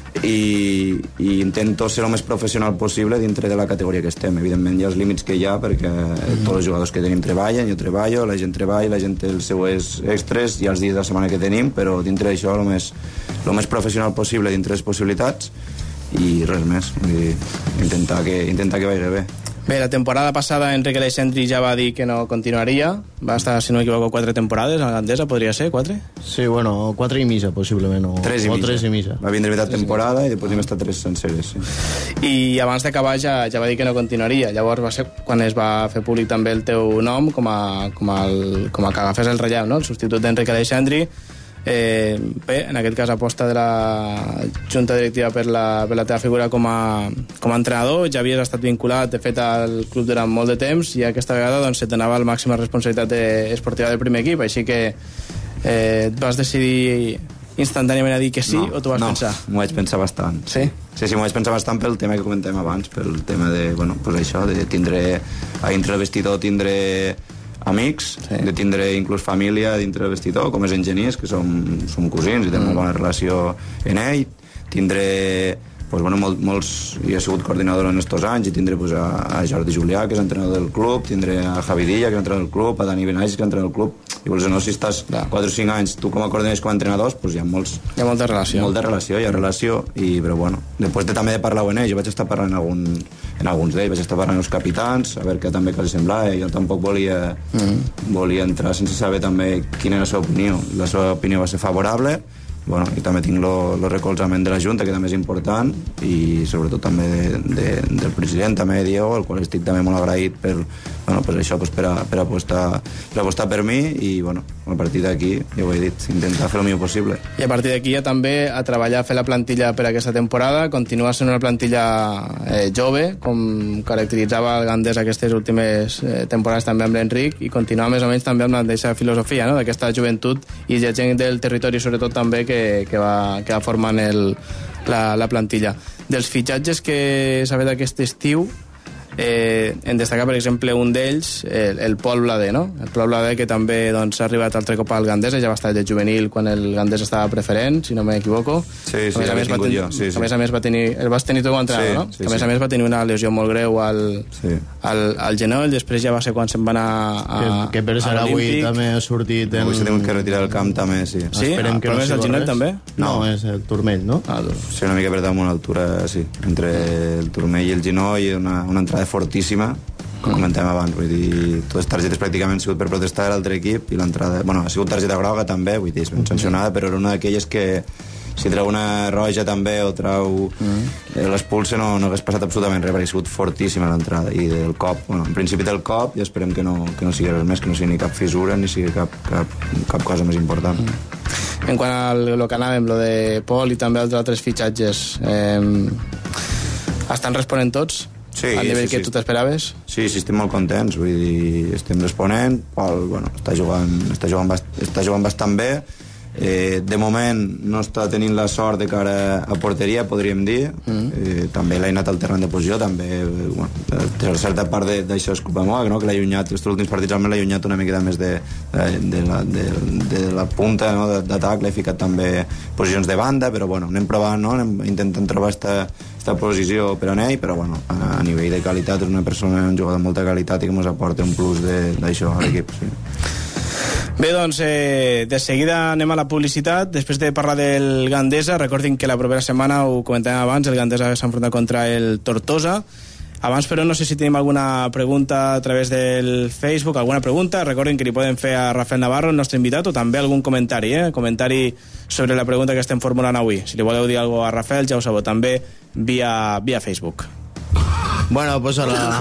I, i intento ser el més professional possible dintre de la categoria que estem. Evidentment hi ha els límits que hi ha perquè mm. tots els jugadors que tenim treballen, jo treballo, la gent treballa, la gent té els seus extras i els dies de la setmana que tenim, però dintre d'això el més, el més professional possible dintre les possibilitats i res més. Vull dir, intentar que, intentar que vagi bé. Bé, la temporada passada Enrique Aleixandri ja va dir que no continuaria. Va estar, si no m'equivoco, quatre temporades a la Gandesa, podria ser, quatre? Sí, bueno, quatre i mitja, possiblement. O tres i, o mitja. tres i mitja. Va vindre veritat temporada i després hi va estar tres senceres, sí. I abans d'acabar ja, ja va dir que no continuaria. Llavors va ser quan es va fer públic també el teu nom com a, com a, el, com a que agafés el relleu, no?, el substitut d'Enrique Aleixandri. Eh, bé, en aquest cas aposta de la Junta Directiva per la, per la teva figura com a, com a entrenador. Ja havies estat vinculat, de fet, al club durant molt de temps i aquesta vegada doncs, se t'anava la màxima responsabilitat de, esportiva del primer equip, així que eh, et vas decidir instantàniament a dir que sí, no, o t'ho vas no, pensar? No, m'ho vaig pensar bastant. Sí? Sí, sí, m'ho vaig pensar bastant pel tema que comentem abans, pel tema de, bueno, pues això, de tindre, a dintre el vestidor tindre amics, sí. De tindre inclús família dintre del vestidor, com els enginyers, que som, som cosins i tenim mm. una bona relació en ell, tindre pues, bueno, molt, molts, jo he sigut coordinador en estos anys i tindre pues, a, a Jordi Julià, que és entrenador del club, tindre a Javi Dilla, que és entrenador del club, a Dani Benais, que és entrenador del club, i vols no, si estàs quatre o cinc anys tu com a coordinadors com a entrenadors, pues, hi ha molts, hi ha molta relació, molta relació, hi ha relació i, però bueno, després de, també de parlar amb ells, jo vaig estar parlant en, algun, en alguns d'ells, vaig estar parlant amb els capitans, a veure què també que els semblava, jo tampoc volia, mm. volia entrar sense saber també quina era la seva opinió. La seva opinió va ser favorable, bueno, i també tinc el recolzament de la Junta, que també és important, i sobretot també de, de, del president, també Diego, al qual estic també molt agraït per, bueno, per això, pues, per, a, per, apostar, per apostar per mi, i bueno, a partir d'aquí, ja ho he dit, intentar fer el millor possible. I a partir d'aquí ja també a treballar, a fer la plantilla per aquesta temporada, continua sent una plantilla eh, jove, com caracteritzava el Gandesa aquestes últimes eh, temporades també amb l'Enric, i continuar més o menys també amb la mateixa filosofia, no?, d'aquesta joventut i de gent del territori sobretot també que, que, va, que va formant el, la, la plantilla. Dels fitxatges que s'ha fet aquest estiu, eh, en destacar, per exemple, un d'ells, el, el Pol Blader, no? El Pol Blader, que també doncs, ha arribat altre cop al Gandesa, ja va estar de juvenil quan el Gandesa estava preferent, si no m'equivoco. Sí, sí, a ja l'he tingut jo. Sí, sí. A més a més va tenir... El vas tenir tu com a entrenador, sí, no? Sí, a més sí. a més va tenir una lesió molt greu al, sí. al, al genoll, després ja va ser quan se'n va anar a, que, que per ser avui també ha sortit en... Avui s'ha tingut que retirar el camp també, sí. Sí? Esperem Ah, que no però és el sigui genoll res. també? No, no, és el turmell, no? Ah, Sí, una mica per damunt l'altura, sí. Entre el turmell i el genoll, una, una entrada fortíssima, com comentem abans, vull dir, totes les targetes pràcticament han sigut per protestar l'altre equip, i l'entrada, bueno, ha sigut targeta groga també, vull dir, és ben sancionada, però era una d'aquelles que si treu una roja també o treu mm. l'expulsa no, no hagués passat absolutament res, perquè ha sigut fortíssima l'entrada, i del cop, bueno, en principi del cop, i esperem que no, que no sigui res més, que no sigui ni cap fissura ni sigui cap, cap, cap cosa més important. Mm. En quant a lo que anàvem, lo de Pol i també els altres fitxatges, eh, estan responent tots? Sí, al nivell sí, que sí. tu t'esperaves? Sí, sí, estem molt contents, vull dir, estem responent, Pol, bueno, està jugant, està jugant, bast, està jugant bastant bé, eh, de moment no està tenint la sort de cara a porteria, podríem dir, mm. eh, també l'ha anat alternant de posició, també, eh, bueno, de certa part d'això és culpa meva, no? Que l'ha allunyat, els últims partits almenys l'ha allunyat una miqueta més de, de, de, la, de, de la punta, no? D'atac, l'he ficat també posicions de banda, però bueno, anem provant, no? Anem intentant trobar esta, esta posició per on ell, però bueno, a, a nivell de qualitat és una persona, un jugador de molta qualitat i que ens aporta un plus d'això a l'equip, sí. Bé, doncs, eh, de seguida anem a la publicitat. Després de parlar del Gandesa, recordin que la propera setmana, ho comentàvem abans, el Gandesa s'ha enfrontat contra el Tortosa. Abans, però, no sé si tenim alguna pregunta a través del Facebook, alguna pregunta. Recordin que li poden fer a Rafael Navarro, el nostre invitat, o també algun comentari, eh? Comentari sobre la pregunta que estem formulant avui. Si li voleu dir alguna cosa a Rafael, ja ho sabeu, també via, via Facebook. Bueno, pues a la...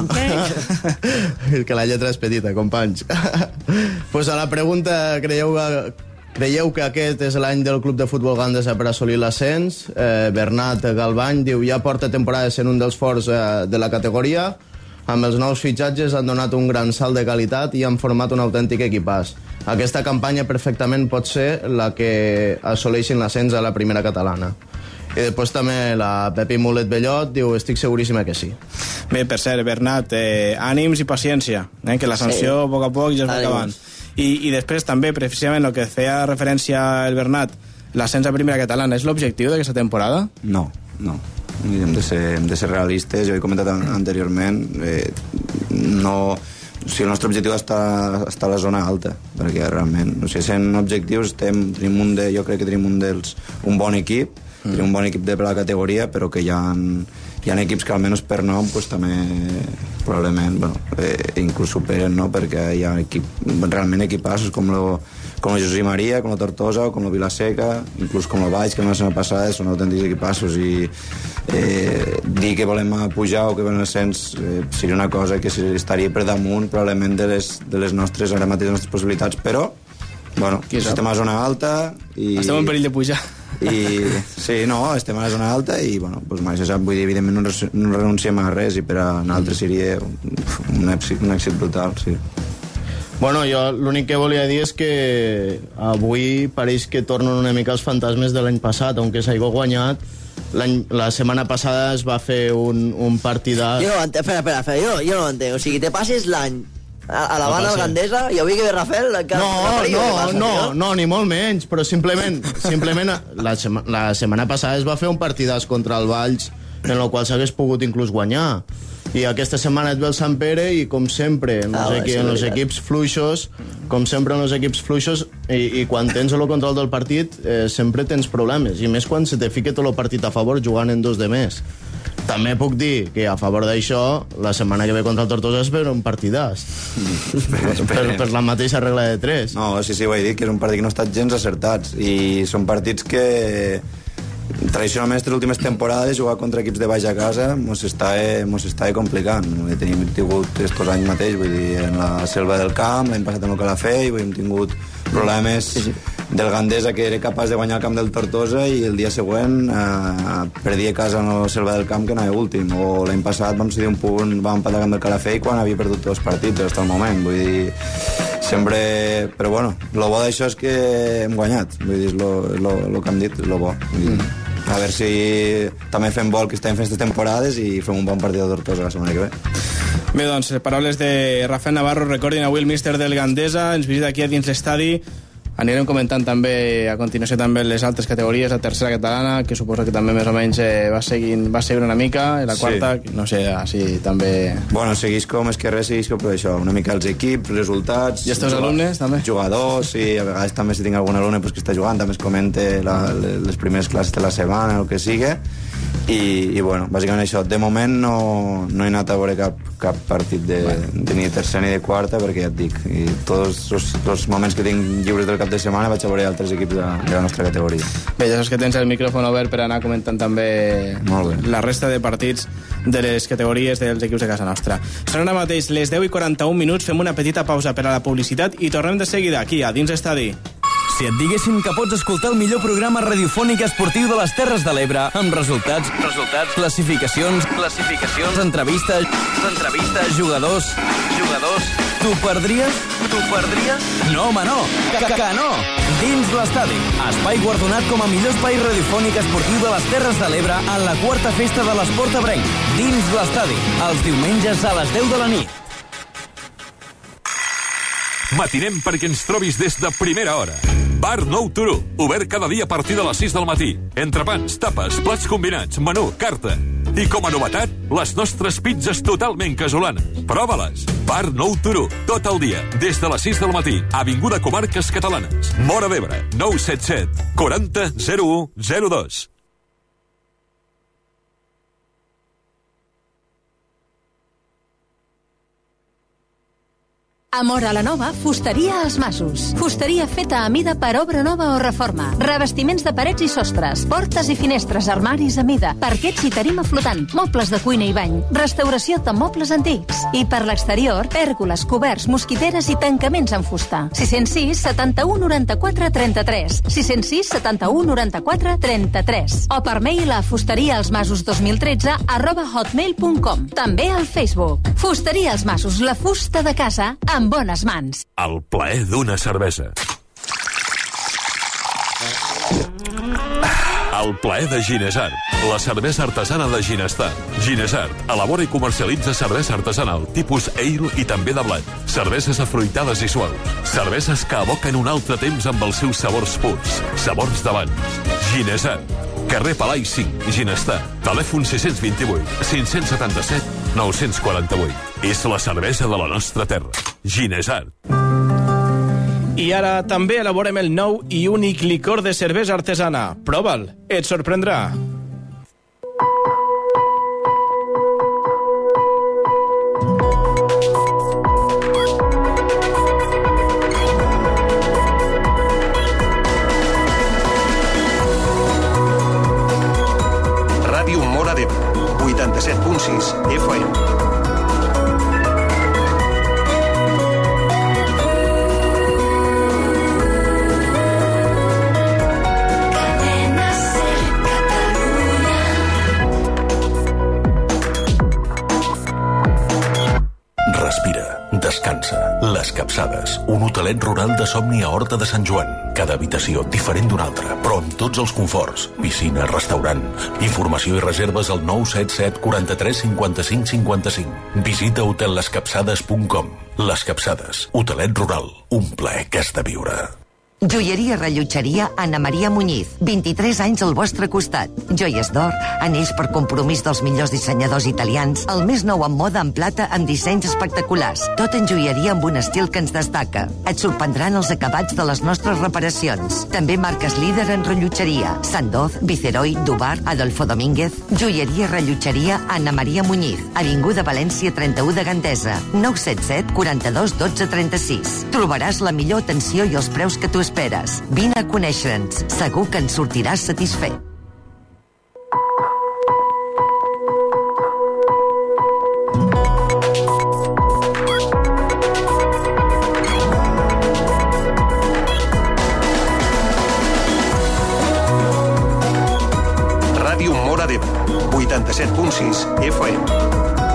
És que la lletra és petita, companys. Pues a la pregunta, creieu que, creieu que aquest és l'any del Club de Futbol Gandesa per assolir l'ascens? Eh, Bernat Galbany diu, ja porta temporades sent un dels forts eh, de la categoria. Amb els nous fitxatges han donat un gran salt de qualitat i han format un autèntic equipàs. Aquesta campanya perfectament pot ser la que assoleixin l'ascens a la primera catalana. I després també la Pepi Mulet Bellot diu, estic seguríssima que sí. Bé, per cert, Bernat, eh, ànims i paciència, eh, que la sanció sí. a poc a poc ja es va acabant. I, I després també, precisament, el que feia referència el Bernat, l'ascens a primera catalana, és l'objectiu d'aquesta temporada? No, no. Hem de ser, hem de ser realistes, jo he comentat anteriorment, eh, no... O sigui, el nostre objectiu està, està a la zona alta, perquè realment, o sigui, sent objectius, estem, tenim un de, jo crec que tenim un dels, un bon equip, mm. tenim un bon equip de la categoria, però que hi ha, hi ha equips que almenys per nom pues, també probablement bueno, eh, inclús superen, no? Perquè hi ha equip, realment equipassos com lo, com el José Maria, com la Tortosa o com la Vilaseca, inclús com la Valls, que la setmana passada són autèntics equipassos, i eh, dir que volem pujar o que volem ascens eh, seria una cosa que estaria per damunt probablement de les, de les nostres, ara mateix, les nostres possibilitats, però bueno, estem a la zona alta i... Estem en perill de pujar. I, sí, no, estem a la zona alta i, bueno, doncs mai se sap, vull dir, evidentment no, no renunciem a res i per a nosaltres seria un, un, èxit, un èxit brutal, sí. Bueno, jo l'únic que volia dir és que avui pareix que tornen una mica els fantasmes de l'any passat, aunque s'hagi guanyat. La setmana passada es va fer un, un partidàs... Jo no ho entenc, espera, espera, espera, jo, jo no ho entenc. O sigui, te passes l'any alabant el Gandesa i avui que ve Rafael... Que, no, que no, passa, no, no, no, ni molt menys, però simplement, simplement la, sema, la setmana passada es va fer un partidàs contra el Valls en el qual s'hagués pogut inclús guanyar. I aquesta setmana et ve el Sant Pere i, com sempre, en els, ah, equi en els equips fluixos, com sempre en els equips fluixos, i, i quan tens el control del partit, eh, sempre tens problemes. I més quan se te fica tot el partit a favor jugant en dos de més. També puc dir que a favor d'això, la setmana que ve contra el Tortosa es veu un partidàs. per, per la mateixa regla de tres. No, sí, sí, ho he dit, que és un partit que no ha estat gens acertats. I són partits que tradicionalment les últimes temporades jugar contra equips de baix a casa mos està, mos està complicant. Tenim tingut estos anys mateix, vull dir, en la selva del camp, l'any passat en el Calafell, hem tingut problemes sí, sí. del Gandesa, que era capaç de guanyar el camp del Tortosa i el dia següent eh, perdia a casa en la selva del camp, que anava últim. O l'any passat vam cedir un punt, vam empatar el camp del Calafell quan havia perdut tots els partits fins al moment. Vull dir, sempre... Però bueno, el bo d'això és que hem guanyat. Vull dir, és el que hem dit, és el bo. Vull dir, mm. A veure si també fem vol que estem fent aquestes temporades i fem un bon partit de Tortosa la setmana que ve. Bé, doncs, paraules de Rafael Navarro. Recordin, avui el míster del Gandesa ens visita aquí a dins l'estadi. Anirem comentant també a continuació també les altres categories, la tercera catalana, que suposo que també més o menys eh, va, seguint, va seguir una mica, i la quarta, sí. No sé, així també... Bueno, seguís com, és que res seguís com, però això, una mica els equips, resultats... I els teus alumnes, també? Jugadors, sí, a vegades també si tinc algun alumne pues, que està jugant, també es comente la, les primeres classes de la setmana, el que sigui, i, i bueno, bàsicament això. De moment no, no he anat a veure cap, cap partit de, bueno. de ni de tercera ni de quarta, perquè ja et dic, i tots els, els moments que tinc lliures del cap de setmana vaig a veure altres equips de, de la nostra categoria. Bé, ja saps que tens el micròfon obert per anar comentant també la resta de partits de les categories dels equips de casa nostra. Són ara mateix les deu i quaranta-un minuts, fem una petita pausa per a la publicitat i tornem de seguida aquí, a dins l'estadi. Si et diguessin que pots escoltar el millor programa radiofònic esportiu de les Terres de l'Ebre, amb resultats, resultats, classificacions, classificacions, entrevistes, entrevistes, jugadors, jugadors, t'ho perdries? T'ho perdries? No, home, no! Que, que no! Dins l'estadi, espai guardonat com a millor espai radiofònic esportiu de les Terres de l'Ebre en la quarta festa de l'esport ebrenc. Dins l'estadi, els diumenges a les deu de la nit. Matinem perquè ens trobis des de primera hora. Bar Nou Turó, obert cada dia a partir de les sis del matí. Entrepans, tapes, plats combinats, menú, carta. I com a novetat, les nostres pizzas totalment casolanes. Prova-les. Bar Nou Turó, tot el dia, des de les sis del matí. Avinguda Comarques Catalanes. Móra d'Ebre, nou set set, quaranta, zero u, zero dos. A Móra la Nova, fusteria als Masos. Fusteria feta a mida per obra nova o reforma. Revestiments de parets i sostres, portes i finestres, armaris a mida, parquets i tarima flotant, mobles de cuina i bany, restauració de mobles antics. I per l'exterior, pèrgoles, coberts, mosquiteres i tancaments en fusta. sis zero sis, setanta-u, noranta-quatre, trenta-tres. sis zero sis, setanta-u, noranta-quatre, trenta-tres. O per mail a fusteriaalsmasos dos mil tretze arroba hotmail punt com. També al Facebook. Fusteria als Masos, la fusta de casa amb bones mans. El plaer d'una cervesa. El plaer de Ginesart, la cervesa artesana de Ginestar. Ginesart elabora i comercialitza cervesa artesanal, tipus ale i també de blat. Cerveses afruitades i suaus. Cerveses que evoquen un altre temps amb els seus sabors purs. Sabors d'abans. Ginesart. Carrer Palai cinc, Ginestar. Telèfon sis dos vuit, cinc set set, nou quatre vuit. És la cervesa de la nostra terra. Ginesart. I ara també elaborem el nou i únic licor de cervesa artesana. Prova'l, et sorprendrà. Ràdio Móra d'Ebre, vuitanta-set punt sis F M. Descansa. Les Capçades, un hotelet rural de somni a Horta de Sant Joan. Cada habitació diferent d'una altra, però amb tots els conforts. Piscina, restaurant. Informació i reserves al nou set set, quaranta-tres, cinquanta-cinc, cinquanta-cinc. Visita hotel les capçades punt com. Les Capçades, hotelet rural, un plaer que has de viure. Joieria Rellotgeria Anna Maria Muñiz. vint-i-tres anys al vostre costat. Joies d'or, anells per compromís dels millors dissenyadors italians, el més nou en moda en plata amb dissenys espectaculars. Tot en joieria amb un estil que ens destaca. Et sorprendran els acabats de les nostres reparacions. També marques líder en rellotgeria. Sandoz, Viceroy, Dubar, Adolfo Domínguez. Joieria Rellotgeria Anna Maria Muñiz. Avinguda València trenta-u de Gandesa. nou set set, quaranta-dos, dotze, trenta-sis. Trobaràs la millor atenció i els preus que tu esperes. Vine a conèixer-nos. Segur que en sortiràs satisfet. Ràdio Móra d'Ebre, vuitanta-set punt sis F M.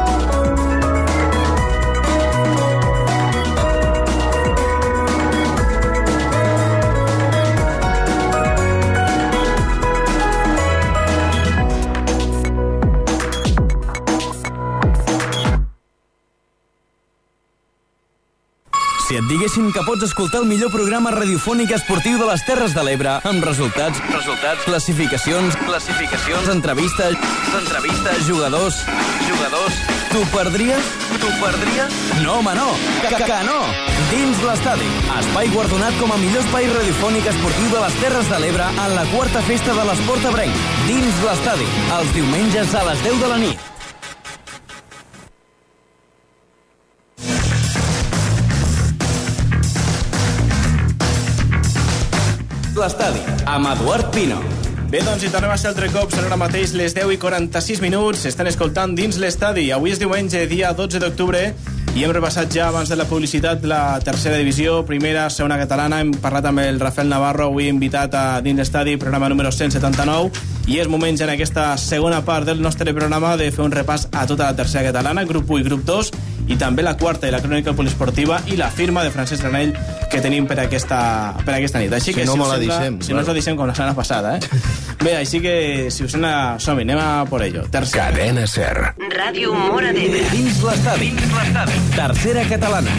Si et diguessin que pots escoltar el millor programa radiofònic esportiu de les Terres de l'Ebre, amb resultats, resultats, classificacions, classificacions, entrevistes, entrevistes, jugadors, jugadors, t'ho perdries? T'ho perdries? No, home, no! Que, que no! Dins l'estadi, espai guardonat com a millor espai radiofònic esportiu de les Terres de l'Ebre en la quarta festa de l'esport ebrenc. Dins l'estadi, els diumenges a les deu de la nit. L'estadi, amb Eduard Pino. Bé, doncs, i tornem a ser altre cop. Són ara mateix les deu i quaranta-sis minuts. Estan escoltant Dins l'estadi. Avui és diumenge, dia dotze d'octubre, i hem repassat ja, abans de la publicitat, la tercera divisió, primera, segona catalana. Hem parlat amb el Rafael Navarro, avui invitat a Dins l'estadi, programa número cent setanta-nou, i és moment ja en aquesta segona part del nostre programa de fer un repàs a tota la tercera catalana, grup u i grup dos, i també la quarta, i la crònica poliesportiva, i la firma de Francesc Granell que tenim per aquesta, per aquesta nit. Així que, si no, si me la sembla, deixem. Si no ens la deixem com la setmana passada, eh? Bé, així que, si us sembla, som-hi, anem a por ello. Tercera. Cadena Ser. Ràdio Móra d'Ebre. Dins l'estadi. Dins l'estadi. Tercera catalana.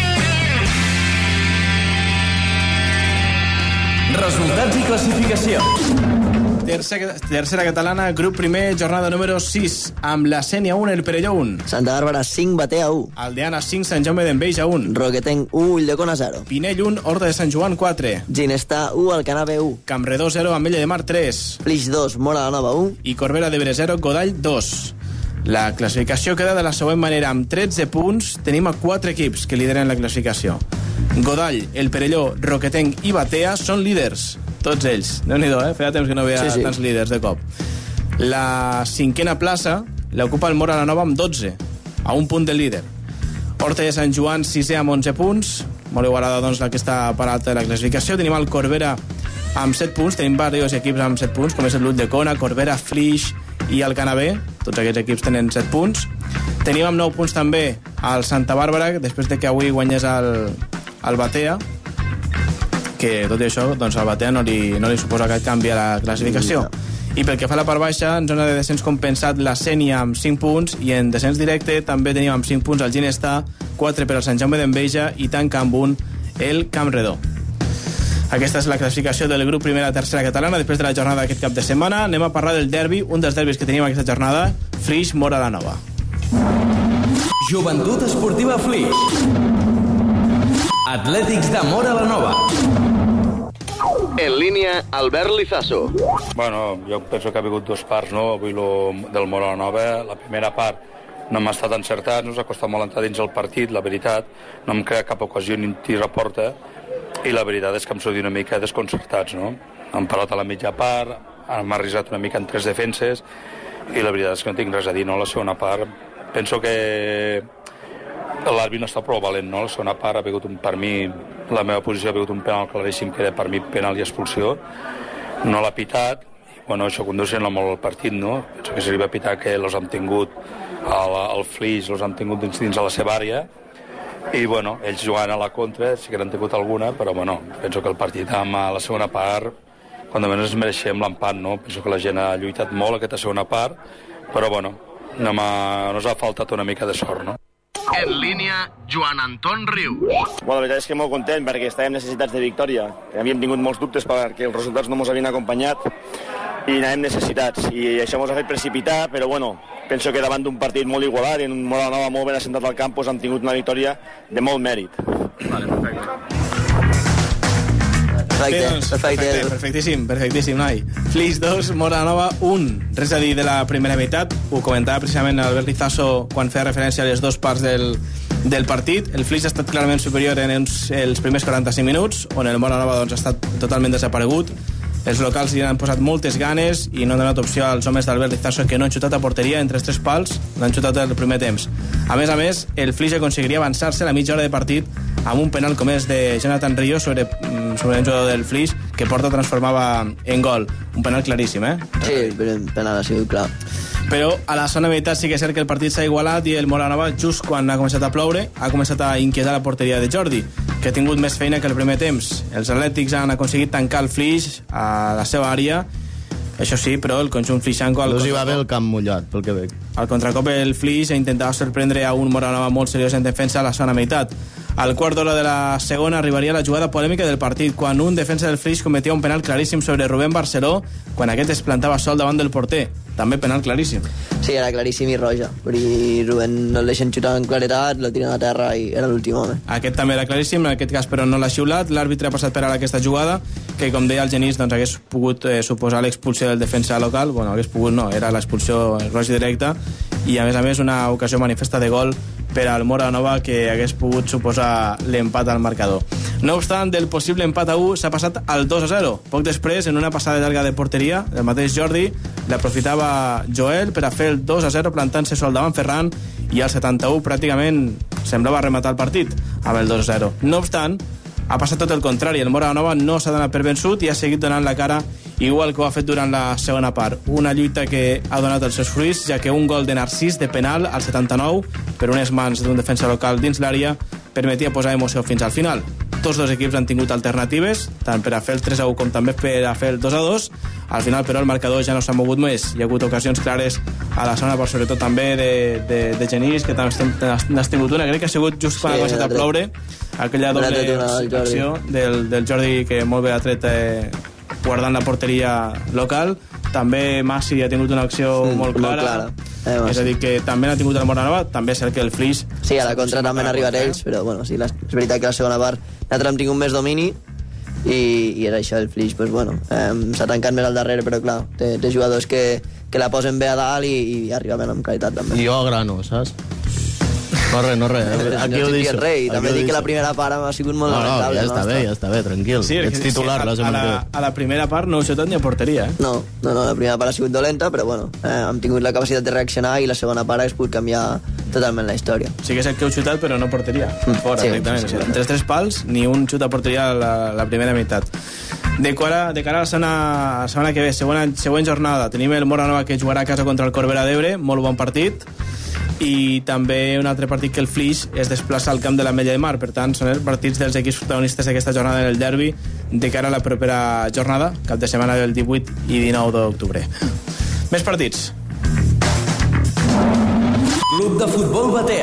Resultats i classificació. Tercera, tercera catalana, grup primer, jornada número sis, amb la Sènia un, el Perelló un. Santa Bàrbara cinc, Batea u. Aldeana cinc, Sant Jaume d'Enveja un. Roquetenc u, Ulldecona zero. Pinell un, Horta de Sant Joan quatre. Ginestà u, Alcanar B u. Campredó zero, Ametlla de Mar tres. Flix dos, Móra la Nova u. I Corbera d'Ebre zero, Godall dos. La classificació queda de la següent manera. Amb tretze punts tenim a quatre equips que lideren la classificació. Godall, el Perelló, Roquetenc i Batea són líders. Tots ells. Déu-n'hi-do, eh? Feia temps que no veia sí, sí. tants líders de cop. La cinquena plaça l'ocupa el Móra la Nova amb dotze, a un punt del líder. Horta de Sant Joan, sisè amb onze punts. Molt igualada, doncs, aquesta part alta de la classificació. Tenim el Corbera amb set punts. Tenim diversos equips amb set punts, com és el Ulldecona, Corbera, Flix i el Canabé. Tots aquests equips tenen set punts. Tenim amb nou punts també el Santa Bàrbara, després de que avui guanyés el, el Batea, que tot i això, doncs, al Batea no li, no li suposa cap canvi a la classificació. I pel que fa a la part baixa, en zona de descens compensat, la Sènia amb cinc punts, i en descens directe també tenim amb cinc punts el Ginestà, quatre per al Sant Jaume d'Enveja i tanca amb un el Campredó. Aquesta és la classificació del grup primera tercera catalana després de la jornada d'aquest cap de setmana. Anem a parlar del derbi, un dels derbis que tenim aquesta jornada, Flix Móra la Nova. Joventut Esportiva Flix. Atlètics de Móra la Nova. En línia, Albert Lizaso. Bueno, jo penso que ha hagut dues parts, no? Avui lo del Móra la Nova, la primera part no hem estat encertats, nos ha costat molt entrar dins el partit, la veritat, no hem creat cap ocasió ni tira a porta, i la veritat és que hem sortit una mica desconcertats, no? Hem parlat a la mitja part, hem arrisat una mica en tres defenses, i la veritat és que no tinc res a dir, no? La segona part, penso que l'àrbit no està prou valent, no? La segona part ha vingut un, per mi, la meva posició ha vingut un penal claríssim, que era per mi penal i expulsió, no l'ha pitat, i bueno, això conducent molt el partit, no? Penso que s'arriba a pitar que els han tingut al, al Flix, els han tingut dins, dins a la seva àrea, i bueno, ells jugant a la contra, sí que n'han tingut alguna, però bueno, penso que el partit amb la segona part, quan de menys mereixem l'empat, no? Penso que la gent ha lluitat molt aquesta segona part, però bueno, no m'ha, nos ha faltat una mica de sort, no? En línia, Joan Anton Rius. Bueno, la veritat és que molt content perquè estàvem necessitats de victòria. Havíem tingut molts dubtes perquè els resultats no ens havien acompanyat i anàvem necessitats. I això ens ha fet precipitar, però bueno, penso que davant d'un partit molt igualat i en un Móra Nova molt ben assentat al camp hem tingut una victòria de molt mèrit. Vale, perfecte. Perfecte, Bé, doncs, perfecte. perfecte, perfectíssim, perfectíssim, noi. Flix dos, Móra Nova un. Res a dir de la primera meitat. Ho comentava precisament Albert Lizaso quan feia referència a les dues parts del, del partit. El Flix ha estat clarament superior en els, els primers quaranta-cinc minuts, on el Móra Nova doncs, ha estat totalment desaparegut. Els locals li han posat moltes ganes i no han donat opció als homes d'Albert Lizaso, que no han xutat a porteria entre els tres pals, l'han xutat el primer temps. A més a més, el Flix aconseguiria avançar-se a la mitja hora de partit amb un penal com és de Jonathan Ríos sobre, sobre un jugador del Flix que Porta transformava en gol. Un penal claríssim, eh? Sí, però el penal ha sigut clar. Però a la zona meitat sí que és cert que el partit s'ha igualat i el Móra Nova, just quan ha començat a ploure, ha començat a inquietar la porteria de Jordi, que ha tingut més feina que el primer temps. Els atlètics han aconseguit tancar el Flix a la seva àrea, això sí, però el conjunt flixanco... No hi va bé el camp mullat, pel que veig. Al contracop el Flix intentava sorprendre a un Móra Nova molt seriós en defensa a la zona meitat. Al quart d'hora de la segona arribaria la jugada polèmica del partit, quan un defensa del Flix cometia un penal claríssim sobre Rubén Barceló, quan aquest es plantava sol davant del porter. També penal claríssim. Sí, era claríssim i roja. I Rubén no el deixen xutar en claretat, lo tiren a terra i era l'últim home. Aquest també era claríssim, en aquest cas però no l'ha xiulat. L'àrbitre ha passat per ara aquesta jugada, que com deia el Genís, doncs hagués pogut eh, suposar l'expulsió del defensa local. Bueno, hagués pogut no, era l'expulsió roja directa, i a més a més una ocasió manifesta de gol per al Móra Nova que hagués pogut suposar l'empat al marcador. No obstant, del possible empat a u s'ha passat al dos a zero. Poc després, en una passada llarga de porteria, el mateix Jordi l'aprofitava Joel per a fer el dos a zero plantant-se sol davant Ferran, i al setanta-u pràcticament semblava rematar el partit amb el dos a zero. No obstant, ha passat tot el contrari. El Móra Nova no s'ha donat per vençut i ha seguit donant la cara igual que ho ha fet durant la segona part. Una lluita que ha donat els seus fruits, ja que un gol de Narcís de penal al setanta-nou per unes mans d'un defensa local dins l'àrea permetia posar emoció fins al final. Tots dos equips han tingut alternatives, tant per a fer el tres a u com també per a fer el dos a dos. Al final, però, el marcador ja no s'ha mogut més. Hi ha hagut ocasions clares a la zona, però sobretot també de, de, de Genís, que també n'has tingut una. Crec que ha sigut just quan sí, ha començat a ploure, aquella doble acció del, del Jordi, que molt bé ha tret eh, guardant la porteria local. També Massi ha tingut una acció sí, molt clara. Molt clara. Eh, és a dir, que també n'ha tingut el Móra Nova, també és cert que el Flix... Sí, a la contra també han arribat ells, però bueno, sí, la, és veritat que la segona part nosaltres hem tingut més domini i, i era això, el Flix, pues, bueno, eh, s'ha tancat més al darrere, però clar, té, té jugadors que, que la posen bé a dalt i, i arriben amb qualitat també. I jo grano, saps? No res, no res. Aquí no ho deixo. Rei. També dic que la primera part ha sigut molt no, lamentable. No, ja està no, bé, ja està bé, tranquil. Sí, ets titular. Sí, a, a, la, a la primera part no heu xutat ni a porteria, eh? No, no, no, la primera part ha sigut dolenta, però bueno, eh, hem tingut la capacitat de reaccionar i la segona part ha pogut canviar totalment la història. Sí que és el que heu xutat, però no porteria. Fora, sí, directament. Sí, sí, entre els tres pals, ni un xut a porteria a la, la primera meitat. De cara, de cara a la setmana, la setmana que ve, següent, següent jornada, tenim el Móra Nova que jugarà a casa contra el Corbera d'Ebre, molt bon partit, i també un altre partit que el Flix es desplaça al camp de l'Ametlla de Mar. Per tant, són els partits dels equips protagonistes d'aquesta jornada en el derbi de cara a la propera jornada, cap de setmana del divuit i dinou d'octubre. Més partits. Club de Futbol Batea.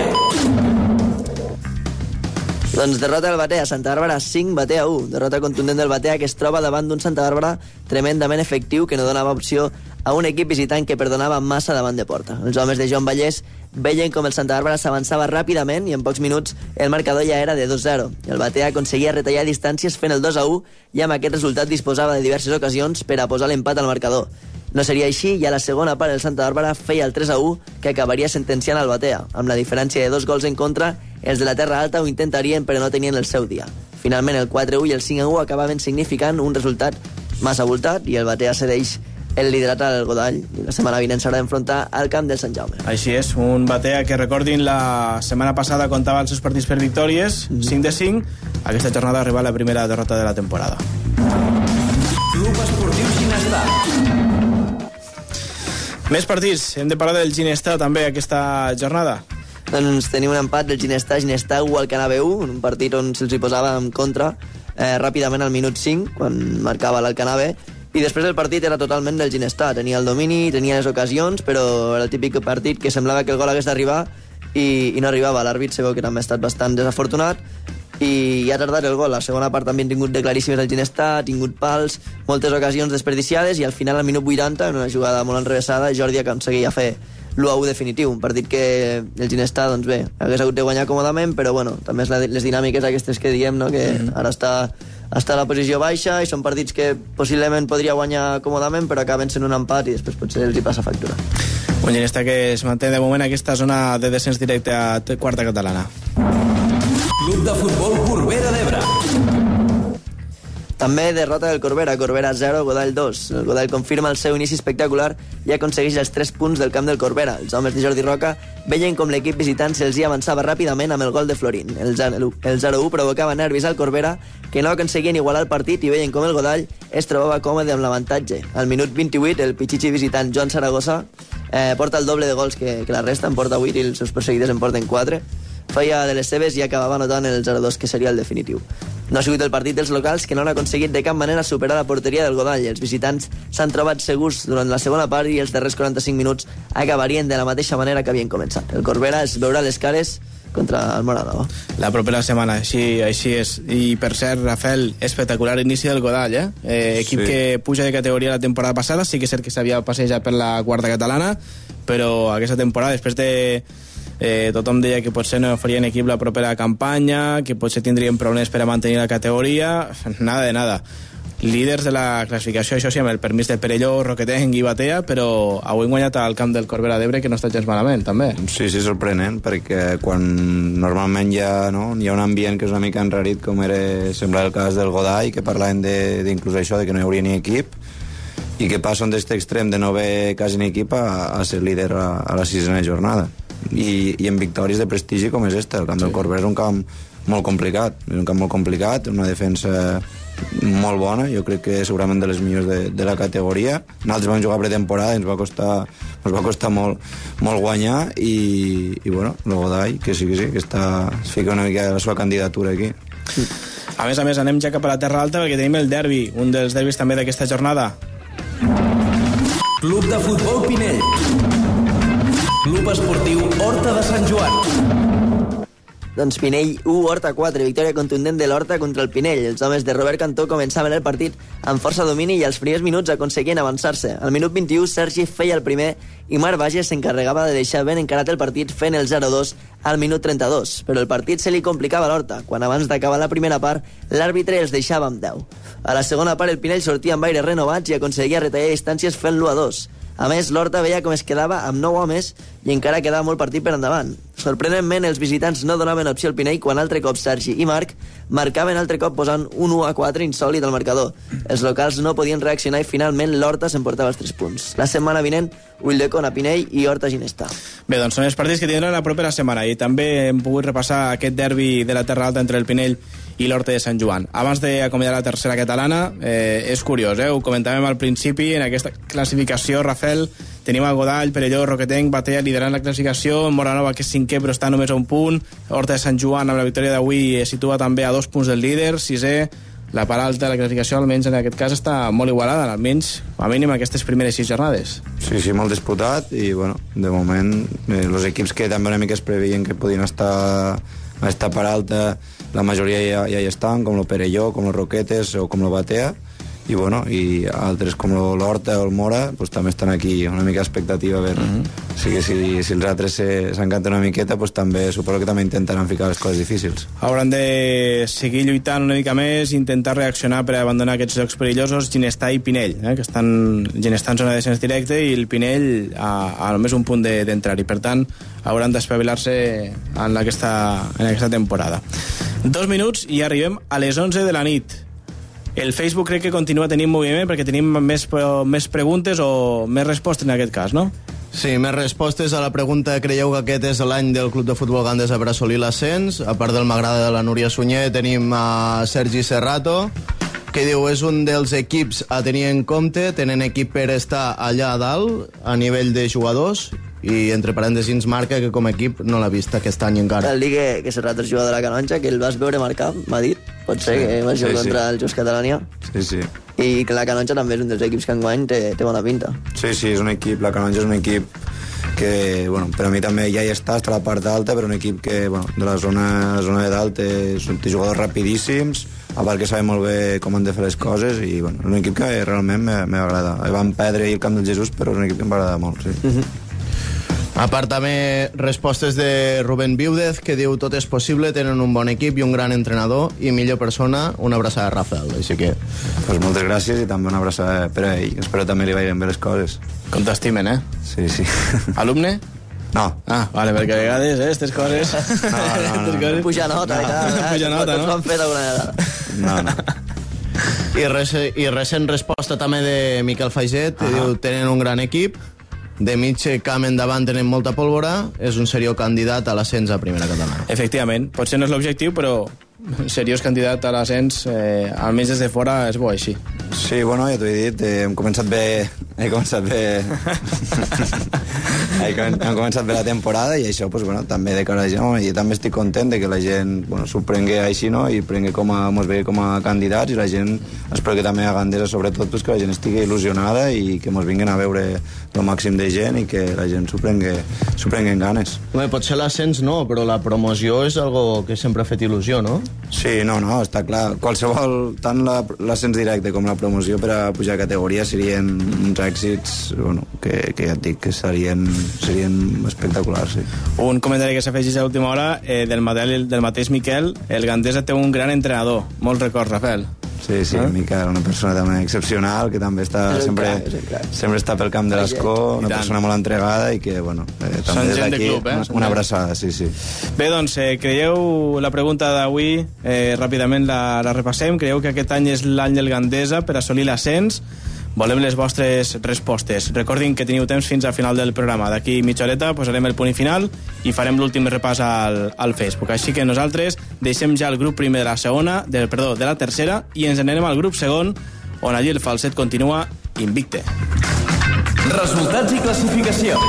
Doncs derrota del Batea, Santa Bàrbara cinc, Batea u. Derrota contundent del Batea, que es troba davant d'un Santa Bàrbara tremendament efectiu, que no donava opció a un equip visitant que perdonava massa davant de porta. Els homes de Joan Vallès veien com el Santa Bàrbara s'avançava ràpidament i en pocs minuts el marcador ja era de dos a zero. El Batea aconseguia retallar distàncies fent el dos a u i amb aquest resultat disposava de diverses ocasions per a posar l'empat al marcador. No seria així i a la segona part el Santa Bàrbara feia el tres a u que acabaria sentenciant el Batea. Amb la diferència de dos gols en contra, els de la Terra Alta ho intentarien però no tenien el seu dia. Finalment el quatre a u i el cinc a u acabaven significant un resultat massa voltat i el Batea cedeix el liderat al Godall i la setmana vinent s'haurà d'enfrontar al camp del Sant Jaume. Així és, un Batea que, recordin, la setmana passada comptava els seus partits per victòries, mm -hmm. cinc de cinc. Aquesta jornada arriba la primera derrota de la temporada. Club Esportiu Ginestar. Més partits. Hem de parlar del Ginestar també aquesta jornada. Doncs tenim un empat del Ginestar, Ginestar u al Canave u, un partit on se'ls hi posava en contra eh, ràpidament al minut cinc, quan marcava l'Alcanave, i després el partit era totalment del Ginestar. Tenia el domini, tenia les ocasions, però era el típic partit que semblava que el gol hagués d'arribar i, i no arribava. L'àrbit se veu que també ha estat bastant desafortunat i ha tardat el gol. La segona part també han tingut de claríssimes el Ginestà, ha tingut pals, moltes ocasions desperdiciades i al final, al minut vuitanta, en una jugada molt enrevessada, Jordi aconseguia fer l'u a u definitiu. Un partit que el Ginestà, doncs bé, hagués hagut de guanyar còmodament, però bueno, també és la, les dinàmiques aquestes que diem, no? Que mm-hmm. ara està, està a la posició baixa i són partits que possiblement podria guanyar còmodament, però acaben sent un empat i després potser els hi passa factura. Un Ginestà que es manté de moment aquesta zona de descens directe a quarta catalana. Club de Futbol Corbera d'Ebre. També derrota del Corbera, Corbera zero, Godall dos. El Godall confirma el seu inici espectacular i aconsegueix els tres punts del camp del Corbera. Els homes de Jordi Roca veien com l'equip visitant se'ls hi avançava ràpidament amb el gol de Florín. El zero a u provocava nervis al Corbera, que no aconseguien igualar el partit i veien com el Godall es trobava còmode amb l'avantatge. Al minut vint-i-vuit, el pitxitxi visitant Joan Saragossa eh, porta el doble de gols que, que la resta, en porta vuit i els seus perseguidors en porten quatre. Feia de les seves i acabava anotant el zero a dos, que seria el definitiu. No ha sigut el partit dels locals, que no han aconseguit de cap manera superar la porteria del Godall. Els visitants s'han trobat segurs durant la segona part i els darrers quaranta-cinc minuts acabarien de la mateixa manera que havien començat. El Corbera es veurà les cares contra el Moranova. La propera setmana, així, així és. I per cert, Rafael, espectacular inici del Godall, eh? eh equip sí. que puja de categoria la temporada passada, sí que és cert que s'havia passejat per la quarta catalana, però aquesta temporada, després de... Eh, tothom deia que potser no farien equip la propera campanya, que potser tindrien problemes per a mantenir la categoria, nada de nada. Líders de la classificació, això sí, amb el permís de Perelló, Roquetenc i Batea, però avui han guanyat al camp del Corbera d'Ebre, que no està gens malament, també. Sí, sí, sorprenent, perquè quan normalment hi ha, no, hi ha un ambient que és una mica enrarit, com era, sembla el cas del Godall, que parlaven d'inclús això, de que no hi hauria ni equip, i que passen d'aquest extrem de no haver quasi ni equip a, a ser líder a, a la sisena jornada. I, i en victòries de prestigi com és esta. El camp sí. del Corbera és un camp molt complicat, és un camp molt complicat, una defensa molt bona, jo crec que segurament de les millors de, de la categoria. Nosaltres vam jugar pretemporada i ens va costar, ens va costar molt, molt guanyar i, i bueno, el Godall, que sí que sí, que està, es fica una mica la seva candidatura aquí. Sí. A més a més, anem ja cap a la Terra Alta perquè tenim el derbi, un dels derbis també d'aquesta jornada. Club de Futbol Pinell. Club Esportiu Horta de Sant Joan. Doncs Pinell u, Horta quatre, victòria contundent de l'Horta contra el Pinell. Els homes de Robert Cantó començaven el partit amb força domini i als primers minuts aconseguien avançar-se. Al minut vint-i-u, Sergi feia el primer i Marc Bages s'encarregava de deixar ben encarat el partit fent el zero a dos al minut trenta-dos. Però el partit se li complicava a l'Horta, quan abans d'acabar la primera part l'àrbitre els deixava amb deu. A la segona part el Pinell sortia amb aires renovats i aconseguia retallar distàncies fent l'u a dos. A més, l'Horta veia com es quedava amb nou homes i encara quedava molt partit per endavant. Sorprenentment, els visitants no donaven opció al Pinell quan altre cop Sergi i Marc marcaven altre cop posant un u a quatre insòlid al marcador. Els locals no podien reaccionar i finalment l'Horta s'emportava els tres punts. La setmana vinent, Ulldecona, Pinell i Horta Ginestà. Bé, doncs són els partits que tindran la propera setmana i també hem pogut repassar aquest derbi de la Terra Alta entre el Pinell i l'Horta de Sant Joan. Abans d'acomiadar la tercera catalana, eh, és curiós, eh? Ho comentàvem al principi, en aquesta classificació, Rafael, tenim el Godall, Perelló, Roquetenc, Batea liderant la classificació, Moranova, que és cinquè però està només a un punt, Horta de Sant Joan amb la victòria d'avui es situa també a dos punts del líder, sisè, la part alta de la classificació almenys en aquest cas està molt igualada, almenys a mínim aquestes primeres sis jornades. Sí, sí, molt disputat i bueno, de moment eh, els equips que també una mica es preveien que podien estar a esta part alta, la majoria ja, ja hi estan, com el Perelló, com els Roquetes o com el Batea, i bueno, i altres com l'Horta o el Mora pues, també estan aquí, una mica expectativa a veure. Mm-hmm. O sigui, si, si els altres s'encanten una miqueta, pues, també suposo que també intentaran ficar les coses difícils. Hauran de seguir lluitant una mica més, intentar reaccionar per a abandonar aquests jocs perillosos, Ginestà i Pinell, eh, que estan Ginestà en zona de descens directe i el Pinell a, a només un punt d'entrar, de, i per tant hauran d'espavilar-se en aquesta, en aquesta temporada. Dos minuts i arribem a les onze de la nit. El Facebook crec que continua tenint moviment perquè tenim més, més preguntes o més respostes en aquest cas, no? Sí, més respostes a la pregunta: creieu que aquest és l'any del Club de Futbol Gandesa per assolir l'ascens? A part del m'agrada de la Núria Sunyer, tenim a Sergi Serrato, que diu és un dels equips a tenir en compte, tenen equip per estar allà a dalt a nivell de jugadors, i entre parèntesis marca que com a equip no l'ha vist aquest any encara. Cal dir que, que Serrato és jugador de la Canonja, que el vas veure marcar, m'ha dit, pot ser, sí, que vas jugar sí, contra sí. el Just Catalunya. Sí, sí. I que la Canonja també és un dels equips que enguany té, té bona pinta. Sí, sí, és un equip, la Canonja és un equip que bueno, per a mi també ja hi està, està a la part alta, però un equip que bueno, de la zona, la zona de dalt té, té jugadors rapidíssims, a part que saben molt bé com han de fer les coses, i bueno, és un equip que realment m'agrada. Van perdre ahir el camp del Jesús, però és un equip que m'agrada molt, sí. Uh-huh. A part també respostes de Rubén Viudez, que diu tot és possible, tenen un bon equip i un gran entrenador i millor persona, una abraçada a Rafael, així que... Pues moltes gràcies i també una abraçada per a ell, espero també li vagin bé les coses. Com t'estimen, eh? Sí, sí. Alumne? No. Ah, vale, perquè a vegades, eh, aquestes coses... No, no, no. Puja nota, no. no. Puja nota, no? Tots ho han fet alguna vegada. No, no. I, res, I recent resposta també de Miquel Faiset, que diu, tenen un gran equip, de mig camp endavant tenen molta pólvora, és un seriós candidat a l'ascens a primera catalana. Efectivament, potser no és l'objectiu, però seriós candidat a l'ascens, eh, almenys des de fora és bo així. Sí, bueno, ja t'ho he dit, eh, hem començat bé... He començat bé... hem començat bé la temporada i això, pues, bueno, també de cara a la gent, home, i també estic content de que la gent bueno, s'ho prengui així, no?, i prengui com a, mos vegi com a candidats, i la gent, espero que també a Gandesa, sobretot, pues, que la gent estigui il·lusionada i que mos vinguin a veure el màxim de gent i que la gent s'ho prengui, s'ho prengui en ganes. Home, potser l'ascens no, però la promoció és algo que sempre ha fet il·lusió, no? Sí, no, no, està clar. Qualsevol, tant l'ascens directe com la promoció per a pujar a categoria serien uns èxits, bueno, que, que ja et dic que serien, serien espectaculars, sí. Un comentari que s'afegeix a l'última hora eh, del, mateix, del mateix Miquel, el Gandesa té un gran entrenador. Molts records, Rafael. Sí, sí, eh? Miquel, una persona també excepcional, que també està sempre, sempre està pel camp de l'Escó, una persona molt entregada i que, bueno, eh, també des d'aquí de eh? una, una abraçada, sí, sí. Bé, doncs, eh, creieu, la pregunta d'avui, eh, ràpidament la, la repassem, creieu que aquest any és l'any del Gandesa per assolir l'ascens? Volem les vostres respostes. Recordin que teniu temps fins al final del programa. D'aquí mitja horeta posarem el punt i final i farem l'últim repàs al, al Facebook. Així que nosaltres deixem ja el grup primer de la segona, del, perdó, de la tercera, i ens anem al grup segon, on allí el falset continua invicte. Resultats i classificació.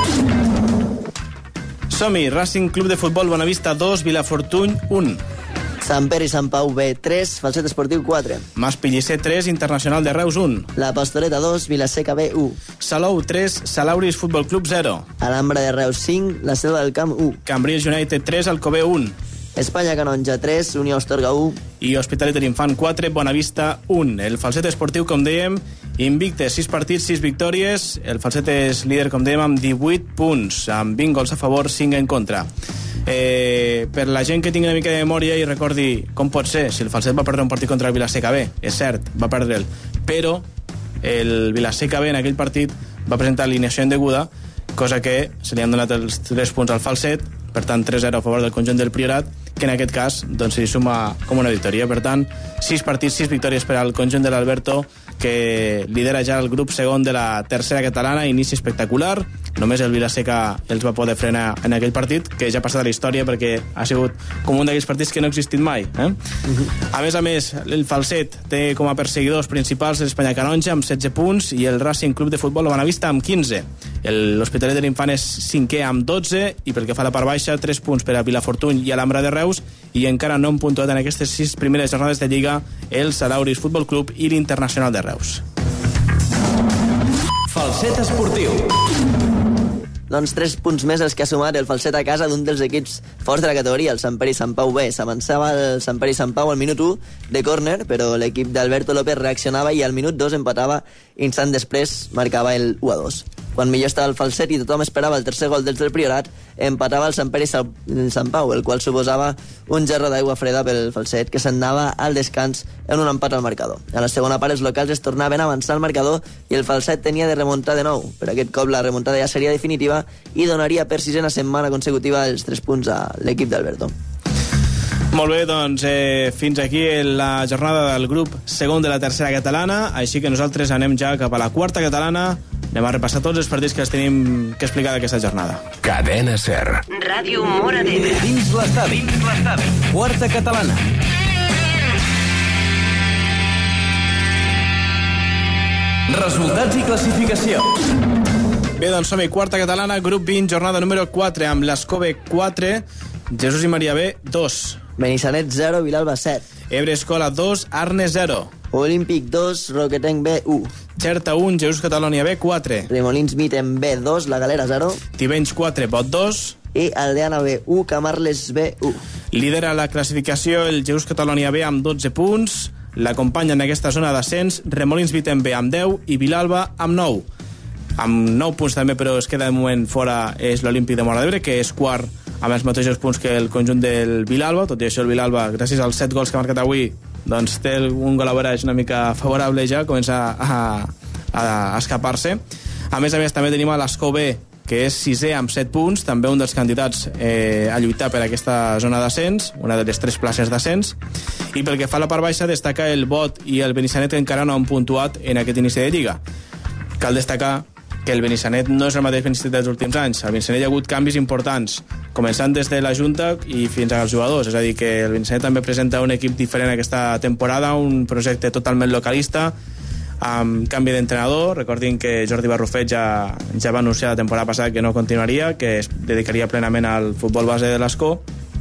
Som-hi, Racing Club de Futbol Bonavista dos, Vilafortuny un. Sant Pere i Sant Pau B tres, Falset Esportiu quatre. Mas Pellicer tres, Internacional de Reus un. La Pastoreta dos, Vilaseca B u. Salou tres, Salauris Futbol Club zero. Alhambra de Reus cinc, La Selva del Camp u. Cambrils United tres, Alcover un. Espanya Canonja tres, Unió Astorga u. I Hospitalet de l'Infant quatre, Bonavista un. El Falset Esportiu, com dèiem, invicte, sis partits, sis victòries. El Falset és líder, com dèiem, amb divuit punts, amb vint gols a favor, cinc en contra. Eh, per la gent que tingui una mica de memòria i recordi com pot ser, si el Falset va perdre un partit contra el Vilaseca B, és cert, va perdre'l, però el Vilaseca B en aquell partit va presentar alineació indeguda, cosa que se li han donat els tres punts al Falset, per tant tres a zero a favor del conjunt del Priorat, que en aquest cas doncs, s'hi suma com una victòria. Per tant, sis partits, sis victòries per al conjunt de l'Alberto, que lidera ja el grup segon de la tercera catalana, inici espectacular. Només el Vilaseca els va poder frenar en aquell partit, que ja ha passat a la història perquè ha sigut com un d'aquells partits que no ha existit mai. Eh? Uh-huh. A més a més, el Falset té com a perseguidors principals l'Espanya Canonja amb setze punts i el Racing Club de Futbol Bonavista amb quinze. L'Hospitalet de l'Infant és cinquè amb dotze i pel que fa a la part baixa, tres punts per a Vilafortuny i Alhambra de Reus, i encara no han puntuat en aquestes sis primeres jornades de Lliga el Salauris Futbol Club i l'Internacional de Reus. Falset Esportiu. Doncs tres punts més els que ha sumat el Falset a casa d'un dels equips forts de la categoria, el Sant Pere i Sant Pau B. S'avançava el Sant Pere i Sant Pau al minut u de córner, però l'equip d'Alberto López reaccionava i al minut dos empatava, instant després marcava el u a dos. Quan millor estava el Falset i tothom esperava el tercer gol dels del Priorat, empatava el Sant Pere i Sant Pau, el qual suposava un gerro d'aigua freda pel Falset, que s'anava al descans en un empat al marcador. A la segona part els locals es tornaven a avançar al marcador i el Falset tenia de remuntar de nou. Per aquest cop la remuntada ja seria definitiva i donaria per sisena setmana consecutiva els tres punts a l'equip d'Alberto. Molt bé, doncs eh, fins aquí la jornada del grup segon de la tercera catalana, així que nosaltres anem ja cap a la quarta catalana. Anem a repassar tots els partits que els tenim que explicar d'aquesta jornada. Cadena SER. Ràdio Mora d'Ebre. Dins l'estadi. Dins l'estadi. Quarta catalana. Resultats i classificació. Bé, doncs som-hi, quarta catalana, grup vint, jornada número quatre, amb l'Escove quatre, Jesús i Maria B dos. Benissanet zero, Vilalba set. Ebre Escola dos, Arnes zero. Olímpic dos, Roquetenc B u. Xerta un, Jesús Catalònia B quatre. Remolins Miten B dos, La Galera zero. Tivenys quatre, Bot dos. I Aldeana B u, Camarles B u. Lidera la classificació el Jesús Catalònia B amb dotze punts. L'acompanya en aquesta zona d'ascens Remolins Miten B amb deu i Vilalba amb nou. Amb nou punts també, però es queda de moment fora, és l'Olímpic de Móra d'Ebre, que és quart amb els mateixos punts que el conjunt del Vilalba. Tot i això, el Vilalba, gràcies als set gols que ha marcat avui, doncs té un gol average una mica favorable ja, comença a, a, a escapar-se. A més a més, també tenim a l'Escó B, que és sisè amb set punts, també un dels candidats eh, a lluitar per aquesta zona d'ascens, una de les tres places d'ascens. I pel que fa a la part baixa, destaca el Bot i el Benissanet, que encara no han puntuat en aquest inici de Lliga. Cal destacar que el Benissanet no és el mateix Benissanet dels últims anys. Al Benissanet hi ha hagut canvis importants, començant des de la Junta i fins als jugadors. És a dir, que el Benissanet també presenta un equip diferent aquesta temporada, un projecte totalment localista, amb canvi d'entrenador. Recordin que Jordi Barrufet ja, ja va anunciar la temporada passada que no continuaria, que es dedicaria plenament al futbol base de l'Escó.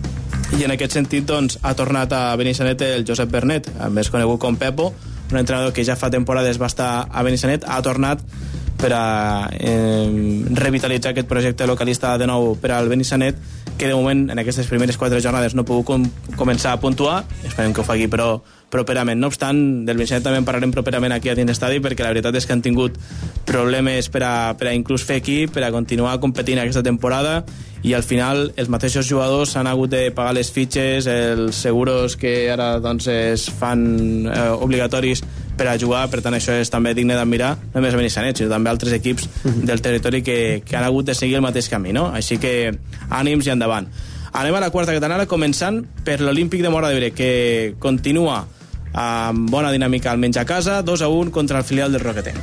I en aquest sentit, doncs, ha tornat a Benissanet el Josep Bernet, més conegut com Pepo, un entrenador que ja fa temporades va estar a Benissanet, ha tornat per a eh, revitalitzar aquest projecte localista de nou per al Benissanet, que de moment en aquestes primeres quatre jornades no ha pogut com començar a puntuar. Esperem que ho faci però properament. No obstant, del Benissanet també en parlarem properament aquí a dins l'estadi, perquè la veritat és que han tingut problemes per a, per a inclús fer equip, per a continuar competint aquesta temporada, i al final els mateixos jugadors han hagut de pagar les fitxes, els seguros que ara doncs, es fan eh, obligatoris per a jugar. Per tant, això és també digne d'admirar, no només a Benissanet, sinó també altres equips del territori que, que han hagut de seguir el mateix camí, no? Així que ànims i endavant. Anem a la quarta catalana, començant per l'Olímpic de Móra d'Ebre, que continua amb bona dinàmica almenys a casa, dos a un contra el filial del Roquetenc.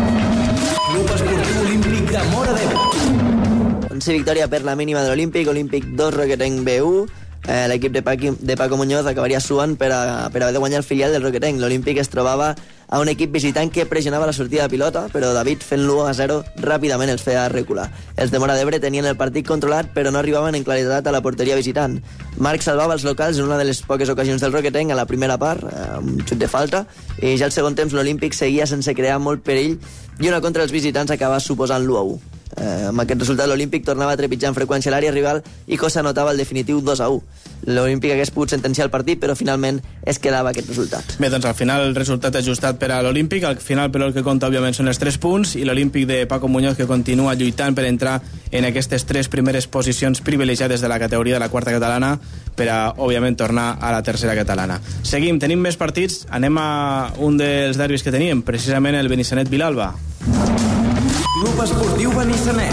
Club Esportiu Olímpic de Móra d'Ebre. onze victòria per la mínima de l'Olímpic, Olímpic dos, Roquetenc B u. Eh, l'equip de, Paqui, de Paco Muñoz acabaria suant per, a, per haver de guanyar el filial del Roquetenc. L'Olímpic es trobava a un equip visitant que pressionava la sortida de pilota, però David, fent l'u a zero, ràpidament els feia recular. Els de Móra d'Ebre tenien el partit controlat, però no arribaven en claredat a la porteria visitant. Marc salvava els locals en una de les poques ocasions del Roquetenc a la primera part, amb un xut de falta, i ja al segon temps l'Olímpic seguia sense crear molt perill, i una contra els visitants acaba suposant l'u a u. Eh, amb aquest resultat l'Olímpic tornava a trepitjar en freqüència l'àrea rival i Cosa anotava el definitiu dos a u. L'Olímpic hagués pogut sentenciar el partit, però finalment es quedava aquest resultat. Bé, doncs al final el resultat ajustat per a l'Olímpic. Al final, però, el que compta òbviament són els tres punts, i l'Olímpic de Paco Muñoz, que continua lluitant per entrar en aquestes tres primeres posicions privilegiades de la categoria de la quarta catalana per a, òbviament, tornar a la tercera catalana. Seguim, tenim més partits. Anem a un dels derbis que teníem, precisament el Benissanet-Vilalba. Club Esportiu Benissanet.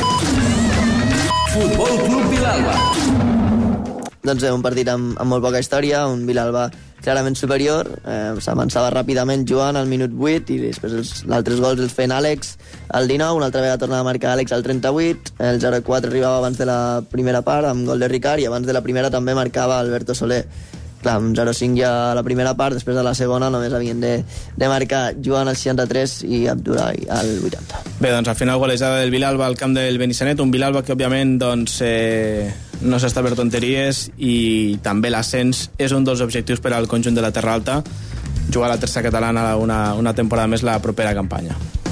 Futbol Club Vilalba. Doncs eh, un partit amb, amb molt poca història, un Vilalba clarament superior, eh, s'avançava ràpidament jugant al minut vuit, i després els altres gols els feien Àlex al dinou, una altra vegada tornava a marcar Àlex al trenta-vuit, el zero a quatre arribava abans de la primera part amb gol de Ricard, i abans de la primera també marcava Alberto Soler. Clar, amb zero a cinc ja a la primera part, després de la segona només havien de, de marcar Joan al seixanta-tres i Abdulai al vuitanta. Bé, doncs al final golejada del Vilalba al camp del Benissanet, un Vilalba que òbviament doncs, eh, no s'està per tonteries, i també l'ascens és un dels objectius per al conjunt de la Terra Alta, jugar a la tercera catalana una, una temporada més la propera campanya.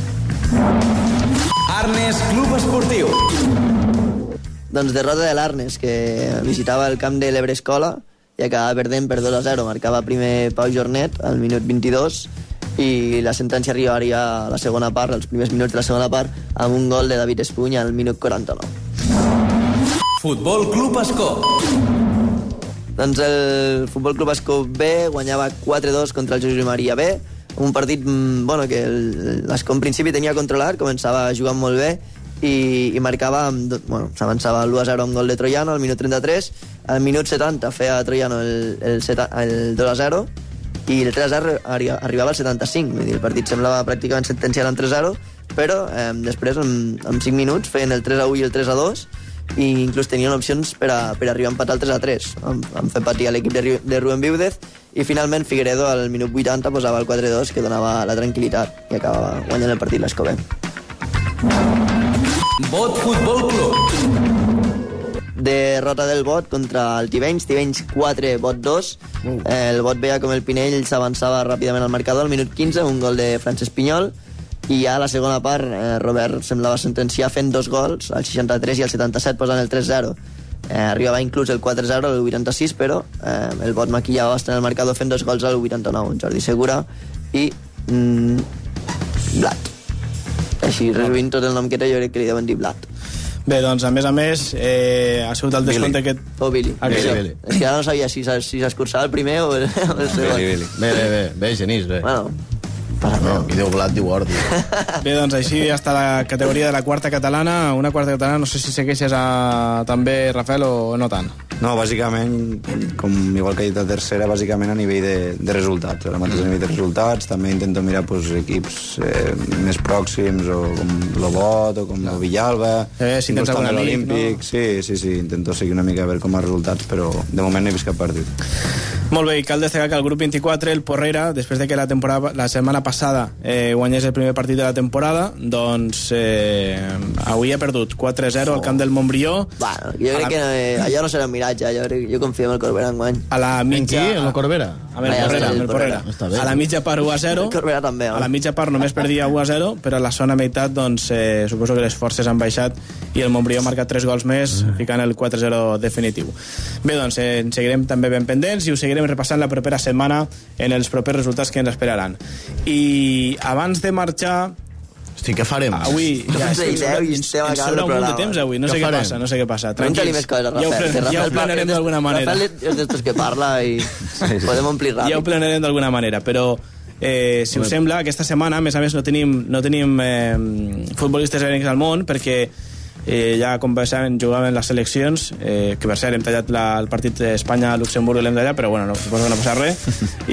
Arnes Club Esportiu. Doncs derrota de l'Arnes, que visitava el camp de l'Ebre Escola i acabava perdent per dos a zero. Marcava primer Pau Jornet al minut vint-i-dos, i la sentència arribaria a la segona part, als primers minuts de la segona part, amb un gol de David Espuny al minut quaranta-nou. Futbol Club Escó. Doncs el Futbol Club Escó B guanyava quatre a dos contra el Josep Maria B, un partit bueno, que l'Escó en principi tenia controlat, començava jugant molt bé, i, i marcava, bueno, s'avançava l'u a zero amb gol de Troiano al minut trenta-tres, al minut setanta feia Troiano el, el, el dos a zero, i el tres a zero arribava al setanta-cinc, vull dir, el partit semblava pràcticament sentenciat amb tres a zero, però eh, després, en, en cinc minuts, feien el tres a u i el tres a dos, i inclús tenien opcions per a, per a arribar a empatar el tres a tres. Han, han fet patir a l'equip de, de Rubén Viudez, i finalment Figueredo al minut vuitanta posava el quatre a dos, que donava la tranquil·litat, i acabava guanyant el partit l'Escó B. Bot Futbol Club. derrota del Bot contra el Tivenys, Tivenys quatre, Bot dos. Uh. El Bot veia com el Pinell s'avançava ràpidament al marcador al minut quinze, un gol de Francesc Pinyol, i ja a la segona part eh, Robert semblava sentenciar fent dos gols, al seixanta-tres i al setanta-set posant el tres zero. Eh, arribava inclús el quatre zero al vuitanta-sis, però eh, el Bot maquillava bastant el marcador fent dos gols al vuitanta-nou, Jordi Segura i mm, Blat. Així, resumint tot el nom que té, jo crec que li deuen dir Blat. Bé, doncs, a més a més, eh, ha sigut el descompte Billy. aquest... O Billy. Billy, Billy. Billy. És que ara no sabia si s'escurçava el primer o el, o el segon. Billy, Billy. Bé, bé, bé, bé, Genís, bé. Bueno, no, qui diu Blat diu Ordi. Bé, doncs així ja està la categoria de la quarta catalana. Una quarta catalana, no sé si segueixes a, també, Rafael, o no tant. No, bàsicament, com igual que he dit a tercera, bàsicament a nivell de, de resultats. Ara mateix a nivell de resultats, també intento mirar pues, equips eh, més pròxims, o com l'Obot, o com el Villalba, eh, si tens algun amic, l'Olímpic. No? Sí, sí, sí, intento seguir una mica a veure com els resultats, però de moment no he vist cap partit. Molt bé, i cal destacar que el grup vint-i-quatre, el Porrera, després de que la, temporada, la setmana passada eh, guanyés el primer partit de la temporada, doncs eh, avui ha perdut quatre zero al camp del Montbrió. Bueno, jo crec la... que eh, allò no serà un miratge, jo, jo confio en el Corbera enguany. A la mitja... En qui? En el Corbera? Amb el Porrera, amb el Porrera. A la mitja part u a zero. El Corbera també. A la mitja part només perdia u a zero, però a la segona meitat, doncs, eh, suposo que les forces han baixat i el Montbrió ha marcat tres gols més, ficant el quatre zero definitiu. Bé, doncs, eh, en seguirem també ben pendents i ho seguirem repassant la propera setmana en els propers resultats que ens esperaran. I abans de marxar... Hosti, què farem? Avui ja, ens, ens, ens, ens sobra un munt de temps avui, no sé què farem? passa, no sé què passa. Tranquils, més coses, ja ho, plen, ja ho planearem d'alguna manera. Rafael és d'estos que parla i sí, sí. podem omplir ràpid. Ja ho planearem d'alguna manera, però eh, si us sembla, aquesta setmana, a més a més, no tenim, no tenim eh, futbolistes aèrics al món, perquè eh, ja com saben jugaven les seleccions, eh, que per cert hem tallat la, el partit d'Espanya-Luxemburg i l'hem tallat, però bueno, no, suposo que no passa res.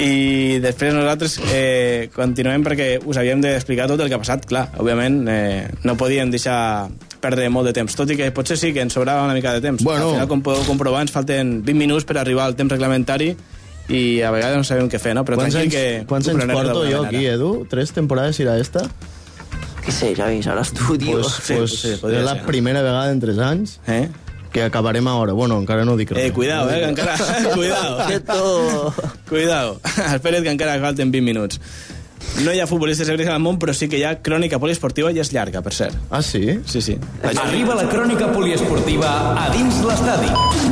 I després nosaltres eh, continuem perquè us havíem d'explicar tot el que ha passat. Clar, òbviament eh, no podíem deixar perdre molt de temps, tot i que potser sí que ens sobrava una mica de temps. Bueno. Al final, com podeu comprovar, ens falten vint minuts per arribar al temps reglamentari i a vegades no sabem què fer, no? Però quants anys, que quants anys porto jo aquí, Edu? Tres temporades irà esta? Què sé, Javi, sabràs tu, tio. Pues, sí, pues, sí, és la ser, primera vegada en tres anys eh? que acabarem ara. Bueno, encara no dic res. Eh, cuidao, eh, que encara... cuidao. Cuidao. Espera't que encara falten vint minuts. No hi ha futbolistes aèrics al món, però sí que hi ha crònica poliesportiva i és llarga, per cert. Ah, sí? Sí, sí. Arriba la crònica poliesportiva a dins l'estadi.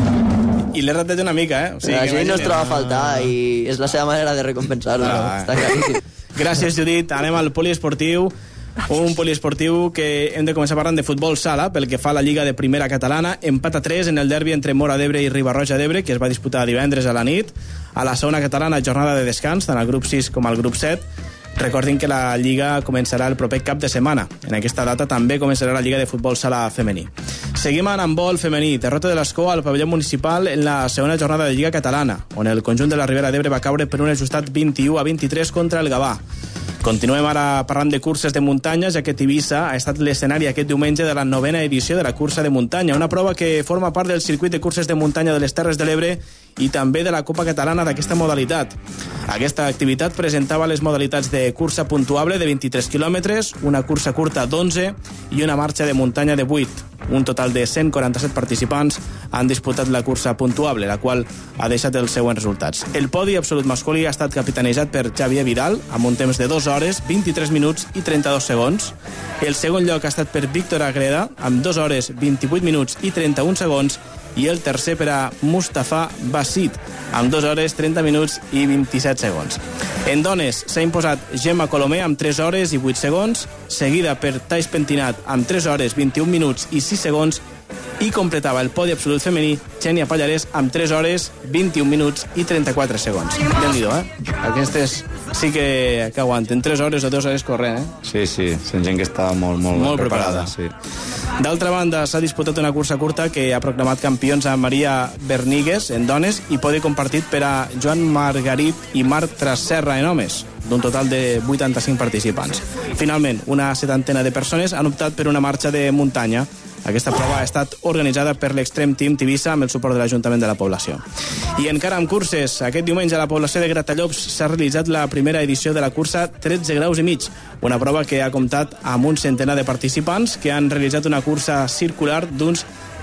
I l'he ratat una mica, eh? O sigui, la gent no es troba a faltar i és la seva manera de recompensar-ho. Ah, Està claríssim. Gràcies, Judit. Anem al poliesportiu. Un poliesportiu que hem de començar parlant de futbol sala pel que fa a la Lliga de Primera Catalana. Empat a tres en el derbi entre Móra d'Ebre i Riba-roja d'Ebre, que es va disputar divendres a la nit. A la segona catalana, jornada de descans, tant al grup sis com al grup set. Recordin que la Lliga començarà el proper cap de setmana. En aquesta data també començarà la Lliga de Futbol Sala femení. Seguim en handbol femení. Derrota de l'Escó al pavelló municipal en la segona jornada de Lliga Catalana, on el conjunt de la Ribera d'Ebre va caure per un ajustat vint-i-u a vint-i-tres contra el Gavà. Continuem ara parlant de curses de muntanya, ja que Tivissa ha estat l'escenari aquest diumenge de la novena edició de la cursa de muntanya, una prova que forma part del circuit de curses de muntanya de les Terres de l'Ebre i també de la Copa Catalana d'aquesta modalitat. Aquesta activitat presentava les modalitats de cursa puntuable de vint-i-tres quilòmetres, una cursa curta d'onze i una marxa de muntanya de vuit. Un total de cent quaranta-set participants han disputat la cursa puntuable, la qual ha deixat els següents resultats. El podi absolut masculí ha estat capitanejat per Xavier Vidal, amb un temps de dos hores, vint-i-tres minuts i trenta-dos segons. El segon lloc ha estat per Víctor Agreda, amb dos hores, vint-i-vuit minuts i trenta-un segons, i el tercer per a Mustafa Basit, amb dos hores, trenta minuts i vint-i-set segons. En dones s'ha imposat Gemma Colomer amb tres hores i vuit segons, seguida per Tais Pentinat amb tres hores, vint-i-un minuts i sis segons, i completava el podi absolut femení Xènia Pallarès amb tres hores, vint-i-un minuts i trenta-quatre segons. Déu-n'hi-do, eh? Aquestes sí que, que aguanten tres hores o dues hores corrent, eh? Sí, sí, són gent que està molt, molt, molt preparada. preparada sí. D'altra banda, s'ha disputat una cursa curta que ha proclamat campions a Maria Bernigues en dones i podi compartit per a Joan Margarit i Marc Trasserra en homes, d'un total de vuitanta-cinc participants. Finalment, una setantena de persones han optat per una marxa de muntanya. Aquesta prova ha estat organitzada per l'Extreme Team Tivissa amb el suport de l'Ajuntament de la població. I encara amb curses, aquest diumenge a la població de Gratallops s'ha realitzat la primera edició de la cursa tretze graus i mig, una prova que ha comptat amb un centenar de participants que han realitzat una cursa circular d'uns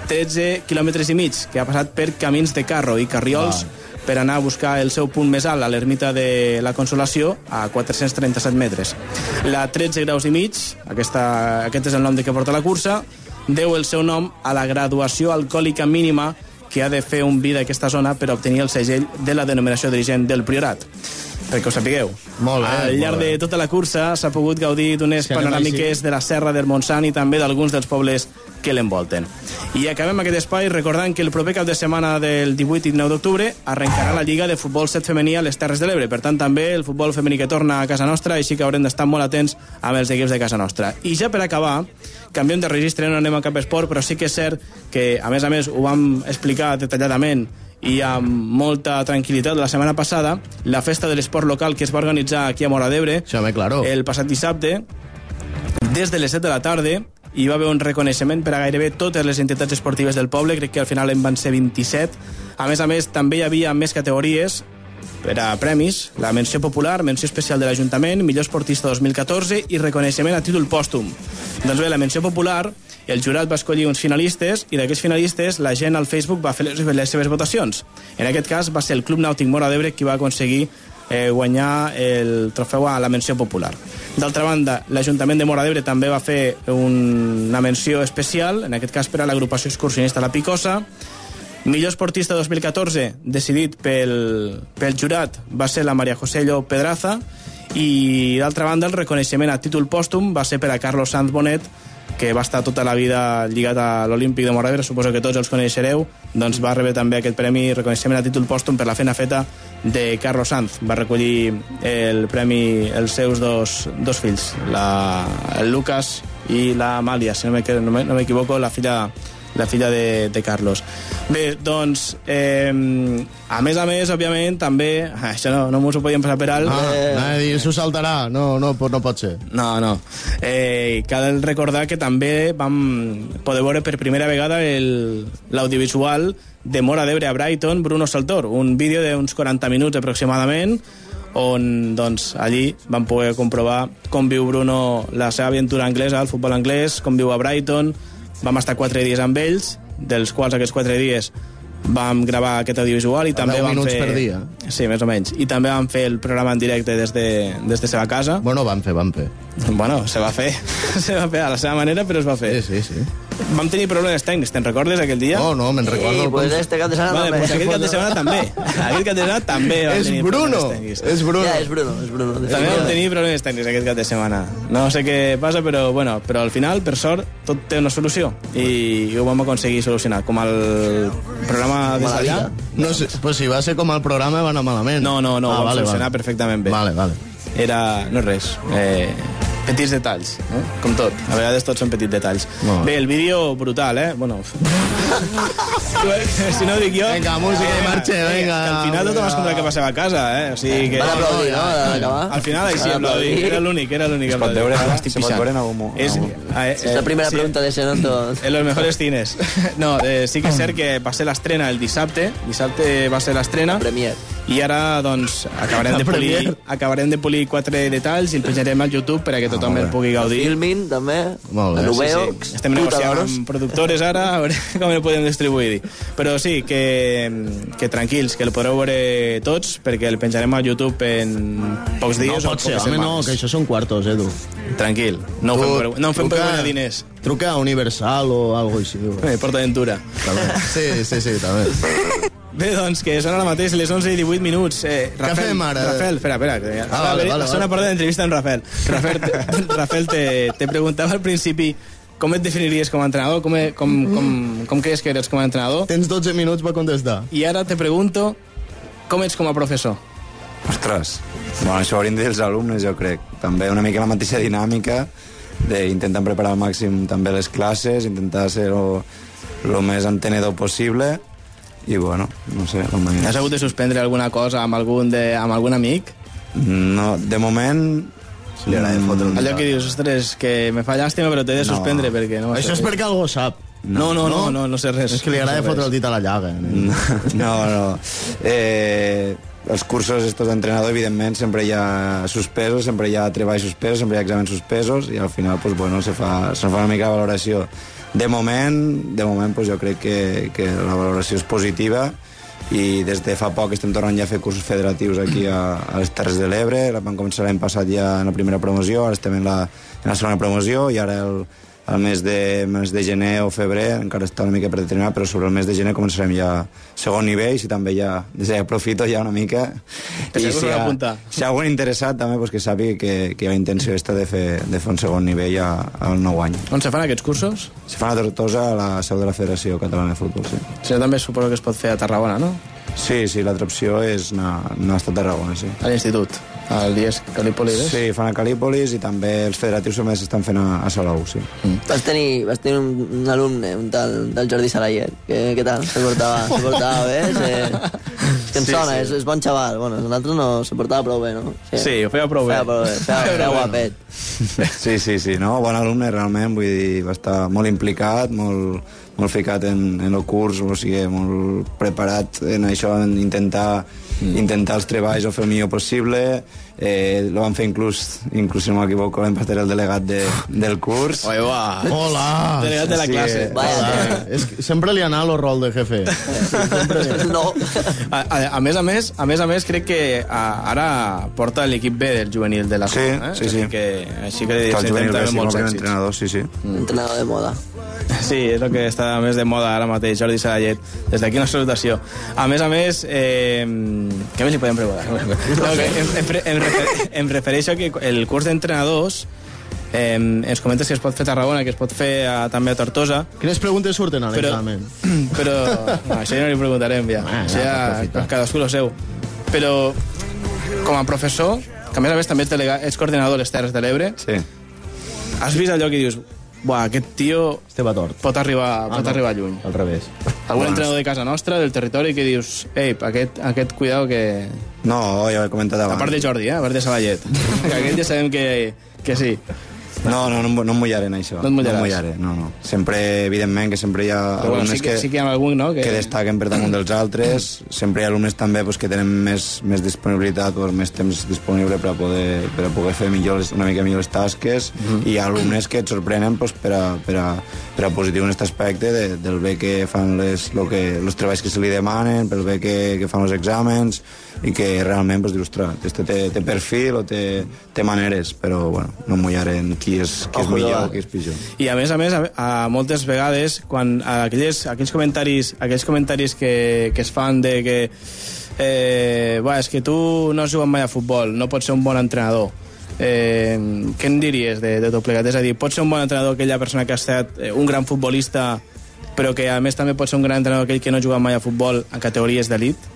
tretze quilòmetres i mig, que ha passat per camins de carro i carriols ah. per anar a buscar el seu punt més alt a l'ermita de la Consolació, a quatre-cents trenta-set metres. La tretze graus i mig, aquesta, aquest és el nom de que porta la cursa, deu el seu nom a la graduació alcohòlica mínima que ha de fer un vi d'aquesta zona per obtenir el segell de la denominació d'origen del Priorat. Perquè ho sapigueu. Molt bé, Al llarg de tota la cursa s'ha pogut gaudir d'unes sí, panoràmiques de la Serra del Montsant i també d'alguns dels pobles que l'envolten. I acabem aquest espai recordant que el proper cap de setmana del divuit i dinou d'octubre arrencarà la Lliga de Futbol set femení a les Terres de l'Ebre. Per tant, també el futbol femení que torna a casa nostra, així que haurem d'estar molt atents amb els equips de casa nostra. I ja per acabar, canviem de registre, no anem a cap esport, però sí que és cert que, a més a més, ho vam explicar detalladament i amb molta tranquil·litat la setmana passada, la festa de l'esport local que es va organitzar aquí a Móra d'Ebre claro. el passat dissabte, des de les set de la tarda, hi va haver un reconeixement per a gairebé totes les entitats esportives del poble, crec que al final en van ser vint-i-set. A més a més, també hi havia més categories per a premis, la menció popular, menció especial de l'Ajuntament, millor esportista dos mil catorze i reconeixement a títol pòstum. Doncs bé, la menció popular, el jurat va escollir uns finalistes i d'aquests finalistes la gent al Facebook va fer les, les seves votacions. En aquest cas va ser el Club Nàutic Móra d'Ebre qui va aconseguir eh, guanyar el trofeu a la menció popular. D'altra banda, l'Ajuntament de Móra d'Ebre també va fer un, una menció especial, en aquest cas per a l'agrupació excursionista La Picosa. Millor esportista dos mil catorze, decidit pel, pel jurat, va ser la Maria José Llo Pedraza, i d'altra banda el reconeixement a títol pòstum va ser per a Carlos Sanz Bonet, que va estar tota la vida lligat a l'Olímpic de Móra d'Ebre, suposo que tots els coneixereu, doncs va rebre també aquest premi reconeixement a títol pòstum per la feina feta de Carlos Sanz. Va recollir el premi els seus dos, dos fills, la, el Lucas i la Amàlia, si no m'equivoco, la filla la filla de, de Carlos. Bé, doncs, eh, a més a més, òbviament, també... Això no, no m'ho podíem passar per alt. Ah, eh, no, dir, s'ho saltarà, no, no, no pot ser. No, no. Eh, cal recordar que també vam poder veure per primera vegada l'audiovisual de Móra d'Ebre a Brighton, Bruno Saltor, un vídeo d'uns quaranta minuts aproximadament, on doncs, allí vam poder comprovar com viu Bruno la seva aventura anglesa, el futbol anglès, com viu a Brighton. Vam estar quatre dies amb ells, dels quals aquests quatre dies vam gravar aquest audiovisual i a també vam fer... per dia. Sí, més o menys. I també vam fer el programa en directe des de, des de seva casa. Bueno, vam fer, vam fer. Bueno, se va fer. Se va fer a la seva manera, però es va fer. Sí, sí, sí. Vam tenir problemes tècnics, te'n recordes aquell dia? No, no, me'n recordo. Sí, pues este cap de setmana vale, també. Pues aquest cap de setmana també. Aquest cap de setmana també vam és tenir Bruno. problemes tècnics. És Bruno. Ja, és Bruno, és Bruno. També vam tenir problemes tècnics aquest cap de setmana. No sé què passa, però, bueno, però al final, per sort, tot té una solució. I ho vam aconseguir solucionar. Com el programa de d'allà. No sé, pues si va ser com el programa va anar malament. No, no, no, ah, ho vam vale, solucionar vale. perfectament bé. Vale, vale. Era... no és res. Eh, petits detalls, eh? Com tot. A vegades tots són petits detalls. No. Bé, el vídeo brutal, eh? Bueno... si no ho dic jo... Vinga, música i marxa, vinga. Al final tothom es compra que passava a casa, eh? O sigui que... Van aplaudir, no? D'acabar. Al final així aplaudir. Era l'únic, era l'únic. Es pot veure, se pot veure en algun moment. És, eh, és la primera sí, pregunta de Xenonto. En los mejores cines. No, eh, sí que és cert que va ser l'estrena el dissabte. Dissabte va ser l'estrena. Premier. I ara, doncs, acabarem de polir, acabarem de polir quatre detalls i el penjarem al YouTube perquè tothom ah, el pugui gaudir. Filmin, també. Molt bé. Sí, sí. Estem negociant amb productores ara, a veure com el podem distribuir. Però sí, que, que tranquils, que el podreu veure tots, perquè el penjarem al YouTube en pocs dies no o pot ser, poques home, setmanes. no, que això són quartos, Edu. Tranquil, no ho fem per, no ho fem per truca, guanyar diners. Truca a Universal o algo així. Eh, Port Aventura. Sí, sí, sí, també. Bé, doncs, que són ara mateix les onze i divuit minuts. Eh, Rafael, Què fem ara? Rafael, espera, espera. Que ja, ah, vale, vale, vale. Una part de l'entrevista amb Rafael. Rafael, te, Rafael te, te preguntava al principi com et definiries com a entrenador, com, com, com, com creus que eres com a entrenador. Tens dotze minuts per contestar. I ara te pregunto com ets com a professor. Ostres, bueno, això haurien de dir els alumnes, jo crec. També una mica la mateixa dinàmica d'intentar preparar al màxim també les classes, intentar ser el més entenedor possible. I bueno, no sé... Més... Has hagut de suspendre alguna cosa amb algun, de, amb algun amic? No, de moment... Si li agrada fotre allò que dius, ostres, que me fa llàstima però t'he de suspendre no. perquè... No Això és perquè algú sap. No, no, no, no, no sé res. És que li agrada no fotre el dit a la llaga. No, no. no. Eh, els cursos estos d'entrenador, evidentment, sempre hi ha suspesos, sempre hi ha treballs suspesos, sempre hi ha exàmens suspesos, i al final, pues, bueno, se fa, se fa una mica de valoració de moment, de moment pues jo crec que, que la valoració és positiva i des de fa poc estem tornant ja a fer cursos federatius aquí a, a les Terres de l'Ebre. Vam començar l'any passat ja en la primera promoció, ara estem en la, en la segona promoció i ara el, el mes de, mes de gener o febrer encara està una mica per determinar, però sobre el mes de gener començarem ja segon nivell i també ja, des ja aprofito ja una mica que i si hi, ha, si hi ha algun interessat també pues, que sàpiga que, que hi ha intenció esta de fer, de fer un segon nivell a, al nou any. On se fan aquests cursos? Se fan a Tortosa, a la seu de la Federació Catalana de Futbol, sí. Sí, també suposo que es pot fer a Tarragona, no? Sí, sí, l'altra opció és anar, anar a Tarragona, sí. A l'institut, al I E S Calípolis? Sí, fan a Calípolis i també els federatius només estan fent a, a Salou, sí. Mm. Vas tenir, vas tenir un, un alumne, un tal, del Jordi Salayet, que, què tal? Se portava, se portava bé? Se... Que em sí, sona, sí. És, és bon xaval. Bueno, nosaltres no se portava prou bé, no? Sí, sí ho feia prou bé. Feia prou bé, feia, feia guapet. Sí, sí, sí, no? Bon alumne, realment, vull dir, va estar molt implicat, molt, molt ficat en, en el curs, o sigui, molt preparat en això, en intentar, mm. intentar els treballs o fer el millor possible. Eh, lo van fer inclús, inclús si no m'equivoco, l'any passat era el delegat de, del curs. Oi, va. Hola! Delegat de la sí, classe. Hola. És que sempre li ha anat el rol de jefe. Sí, no. A, a, a més a més, a més a més, crec que a, ara porta l'equip B del juvenil de la sí, zona, eh? Sí, sí. Que, així que el juvenil B, sí, molts èxits. Entrenador, sí, sí. Mm. Entrenador de moda. Sí, és el que està més de moda ara mateix, Jordi Salayet. Des d'aquí una salutació. A més a més, eh, què més li podem preguntar? No, que em, em, em, refer, em refereixo a que el curs d'entrenadors eh, ens comentes que es pot fer a Tarragona, que es pot fer a, també a Tortosa. Quines preguntes surten a l'examen? Però, no, això ja no li preguntarem ja. Ah, això ja, cadascú lo seu. Però, com a professor, que a més a més també ets, delega, ets coordinador de les Terres de l'Ebre, sí. Has vist allò que dius, buah, aquest tio este va tort. pot arribar, ah, pot no. arribar lluny. Al revés. Algun bueno, entrenador de casa nostra, del territori, que dius, ei, aquest, aquest cuidado que... No, ja ho he comentat abans. A part de Jordi, eh? A part de Salayet. Que aquest ja sabem que, que sí. No, no, no, no em mullaré en això. No et mullaràs. No em mullaré, no, no. Sempre, evidentment, que sempre hi ha Però alumnes bueno, sí que, que, sí que hi ha algun, no? que... que destaquen per damunt dels altres. Sempre hi ha alumnes també pues, que tenen més, més disponibilitat, pues, més temps disponible per a poder, per a poder fer millor, una mica millor les tasques. Mm-hmm. I hi ha alumnes que et sorprenen pues, per, a, per, a, per a positiu en aquest aspecte de, del bé que fan les, lo que, els treballs que se li demanen, pel bé que, que fan els exàmens, i que realment pues, dius, ostres, este té, té perfil o té, té maneres, però bueno, no em mullaré en qui és, qui és millor o qui és pitjor. I a més a més, a, a moltes vegades, quan aquelles, aquells comentaris, aquells comentaris que, que es fan de que eh, bah, és que tu no has jugat mai a futbol, no pots ser un bon entrenador. Eh, què en diries de, de tot plegat? És a dir, pot ser un bon entrenador aquella persona que ha estat un gran futbolista, però que a més també pot ser un gran entrenador aquell que no ha jugat mai a futbol en categories d'elit?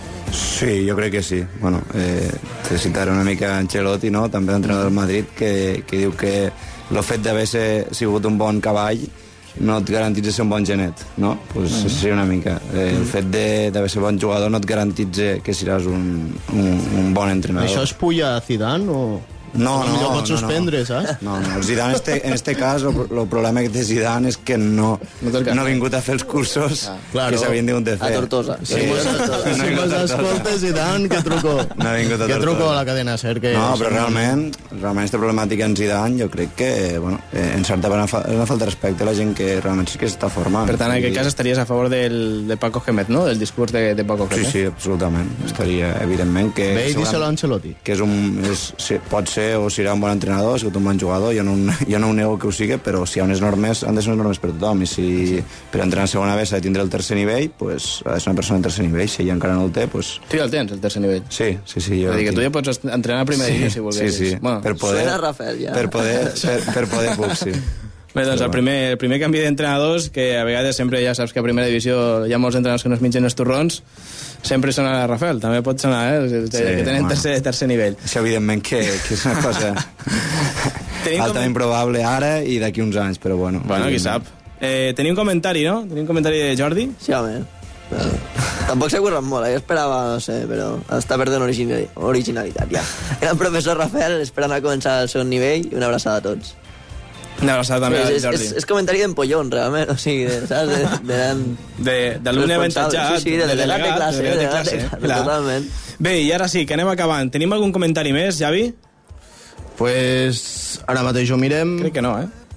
Sí, jo crec que sí. Bueno, eh, te citaré una mica Ancelotti, no? També l'entrenador del Madrid, que, que diu que el fet d'haver sigut un bon cavall no et garantitza ser un bon genet, no? Pues mm. seria una mica. Eh, el fet d'haver ser bon jugador no et garantitza que seràs un, un, un bon entrenador. Això es puja a Zidane o...? No, no, no, pots suspendre, no. saps? No, no, el Zidane este, en este cas el, el problema que té Zidane és que no, no, no ha vingut a fer els cursos ah, claro. que s'havien de fer. A Tortosa. Sí, sí, sí. Si mos escoltes, Zidane, que truco. No ha vingut a Tortosa. Que truco a la cadena SER. Que no, però realment, realment aquesta problemàtica en Zidane jo crec que, bueno, en certa una, fa, una falta de respecte a la gent que realment sí que s'està formant. Per tant, en aquest cas estaries a favor del, de Paco Gémez, no? Del discurs de, de Paco Gémez. Sí, sí, absolutament. Estaria, evidentment, que... Bé, i díselo a Ancelotti. Que és un, és, pot ser o serà un bon entrenador, ha sigut un bon jugador, jo no, jo no ho nego que ho sigui, però si hi ha unes normes, han de ser unes normes per tothom, i si sí. per entrar en segona B s'ha de tindre el tercer nivell, pues, ha de ser una persona en tercer nivell, si ella encara no el té, pues... Tu ja el tens, el tercer nivell? Sí, sí, sí. Jo Vull dir que tu ja pots entrenar a primera divisió, si volguessis. Sí, sí, bueno, per poder... Suena Rafael, ja. Per poder, per, per poder puc, sí. Bé, doncs el primer, el primer canvi d'entrenadors, que a vegades sempre ja saps que a primera divisió hi ha molts entrenadors que no es mengen els torrons, sempre sona a Rafael, també pot sonar, eh? Sí, que tenen bueno, tercer, tercer nivell. Això evidentment que, que és una cosa altament com... probable ara i d'aquí uns anys, però bueno. Bueno, qui sap. Eh, tenia un comentari, no? Tenia un comentari de Jordi? Sí, home. Bueno, tampoc s'ha currat molt, eh? Jo esperava, no sé, però està perdent originalitat, ja. El professor Rafael esperant a començar el segon nivell i una abraçada a tots. Una abraçada també sí, a és, Jordi. És, és comentari d'empollón, realment, o sigui, de, saps? De, de, d'alumne avantatjat, sí, sí, de, de delegat de classe, de delegat de classe, totalment. Bé, i ara sí, que anem acabant. Tenim algun comentari més, Javi? Pues ara mateix ho mirem. Crec que no, eh?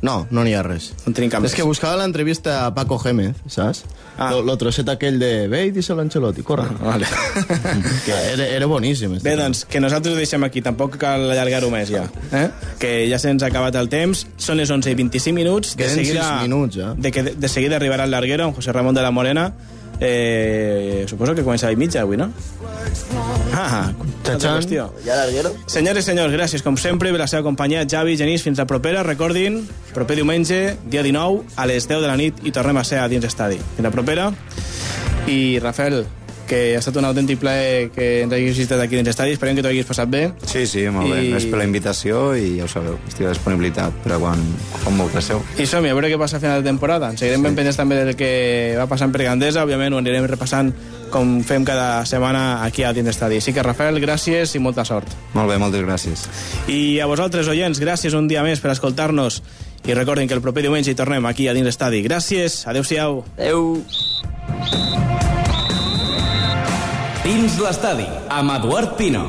No, no n'hi ha res. No tenim cap És que buscava l'entrevista a Paco Gémez, saps? Ah. Lo, lo trosset aquell de ve i díselo a Ancelotti, corre. Ah, vale. Que era, era boníssim. Bé, doncs, que nosaltres ho deixem aquí, tampoc cal allargar-ho més ja. Eh? Que ja se'ns ha acabat el temps, són les onze i vint-i-cinc minuts. Queden de seguida, sis minuts, ja. De, que, de seguida arribarà el larguero, amb José Ramón de la Morena. Eh, suposo que comença a mitja avui, no? Ah, Txatxan. Ja larguero. Senyores i senyors, gràcies com sempre per la seva companyia. Javi, Genís, fins la propera. Recordin, proper diumenge, dia dinou, a les deu de la nit, i tornem a ser a dins estadi. Fins la propera. I Rafael, que ha estat un autèntic plaer que ens hagis visitat aquí dins estadi. Esperem que t'ho haguis passat bé. Sí, sí, molt I... bé. Gràcies per la invitació i ja ho sabeu, estic a disponibilitat per a quan, quan m'ho placeu. I som a veure què passa a final de temporada. Ens seguirem sí. ben pendents també del que va passant per Gandesa. Òbviament ho anirem repassant com fem cada setmana aquí a dins estadi. Així que, Rafael, gràcies i molta sort. Molt bé, moltes gràcies. I a vosaltres, oients, gràcies un dia més per escoltar-nos. I recordin que el proper diumenge hi tornem aquí a dins estadi. Gràcies, adeu-siau. Adeu. Dins l'estadi, amb Eduard Pino.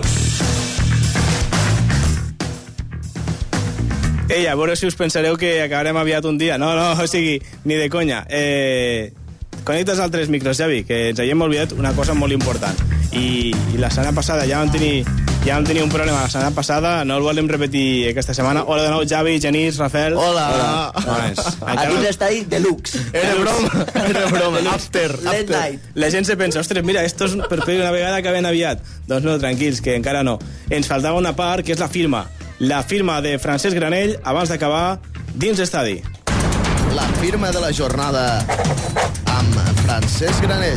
Ei, a veure si us pensareu que acabarem aviat un dia. No, no, o sigui, ni de conya. Eh, connectes altres micros, Javi, que ens havíem oblidat una cosa molt important. I, i la setmana passada ja vam tenir, ja vam tenir un problema la setmana passada, no el volem repetir aquesta setmana. Hola de nou, Javi, Genís, Rafael. Hola. Hola. Aquí l'estadi deluxe. Era broma, era broma. After, Late after. night. La gent se pensa, ostres, mira, estos per fer una vegada acaben aviat. Doncs no, tranquils, que encara no. Ens faltava una part, que és la firma. La firma de Francesc Granell abans d'acabar dins l'estadi. La firma de la jornada amb Francesc Granell.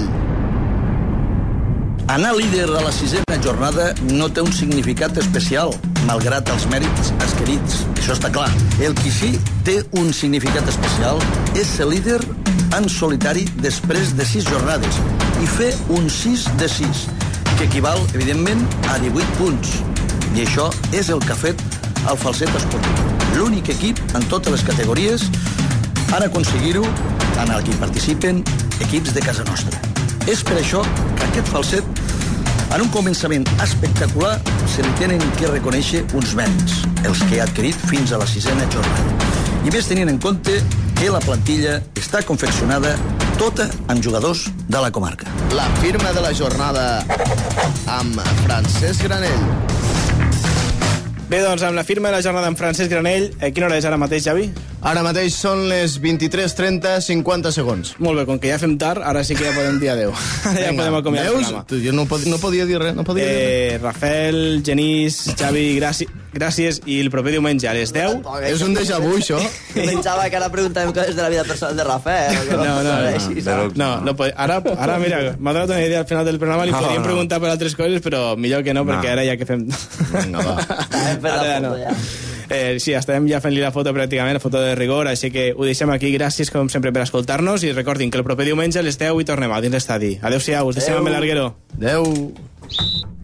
Anar líder a la sisena jornada no té un significat especial, malgrat els mèrits adquirits. Això està clar. El que sí té un significat especial és ser líder en solitari després de sis jornades i fer un sis de sis, que equival, evidentment, a divuit punts. I això és el que ha fet el Falset Esportiu. L'únic equip en totes les categories han aconseguir-ho en el que hi participen equips de casa nostra. És per això que aquest Falset, en un començament espectacular, se li tenen que reconèixer uns mèrits, els que ha adquirit fins a la sisena jornada. I més tenint en compte que la plantilla està confeccionada tota amb jugadors de la comarca. La firma de la jornada amb Francesc Granell. Bé, doncs, amb la firma de la jornada amb Francesc Granell, a quina hora és ara mateix, Javi? Ara mateix són les vint-i-tres trenta, cinquanta segons. Molt bé, com que ja fem tard, ara sí que ja podem dir adeu. Ja podem acomiadar el programa. Jo no, pod no podia dir res, no podia eh, dir res. Rafael, Genís, Xavi, gràcies, gràcies, i el proper diumenge a les deu... És un déjà vu, això. Pensava que ara preguntàvem coses de la vida personal de Rafael. No, no, no. no, no, no pot... ara, ara, mira, m'ha donat una idea al final del programa, li podíem preguntar per altres coses, però millor que no, perquè ara ja que fem... Vinga, va. Ara no. Eh, sí, estem ja fent-li la foto pràcticament, la foto de rigor, així que ho deixem aquí. Gràcies, com sempre, per escoltar-nos i recordin que el proper diumenge a les deu hi tornem a dins l'estadi. Adéu-siau, us deixem amb el larguero. Adéu.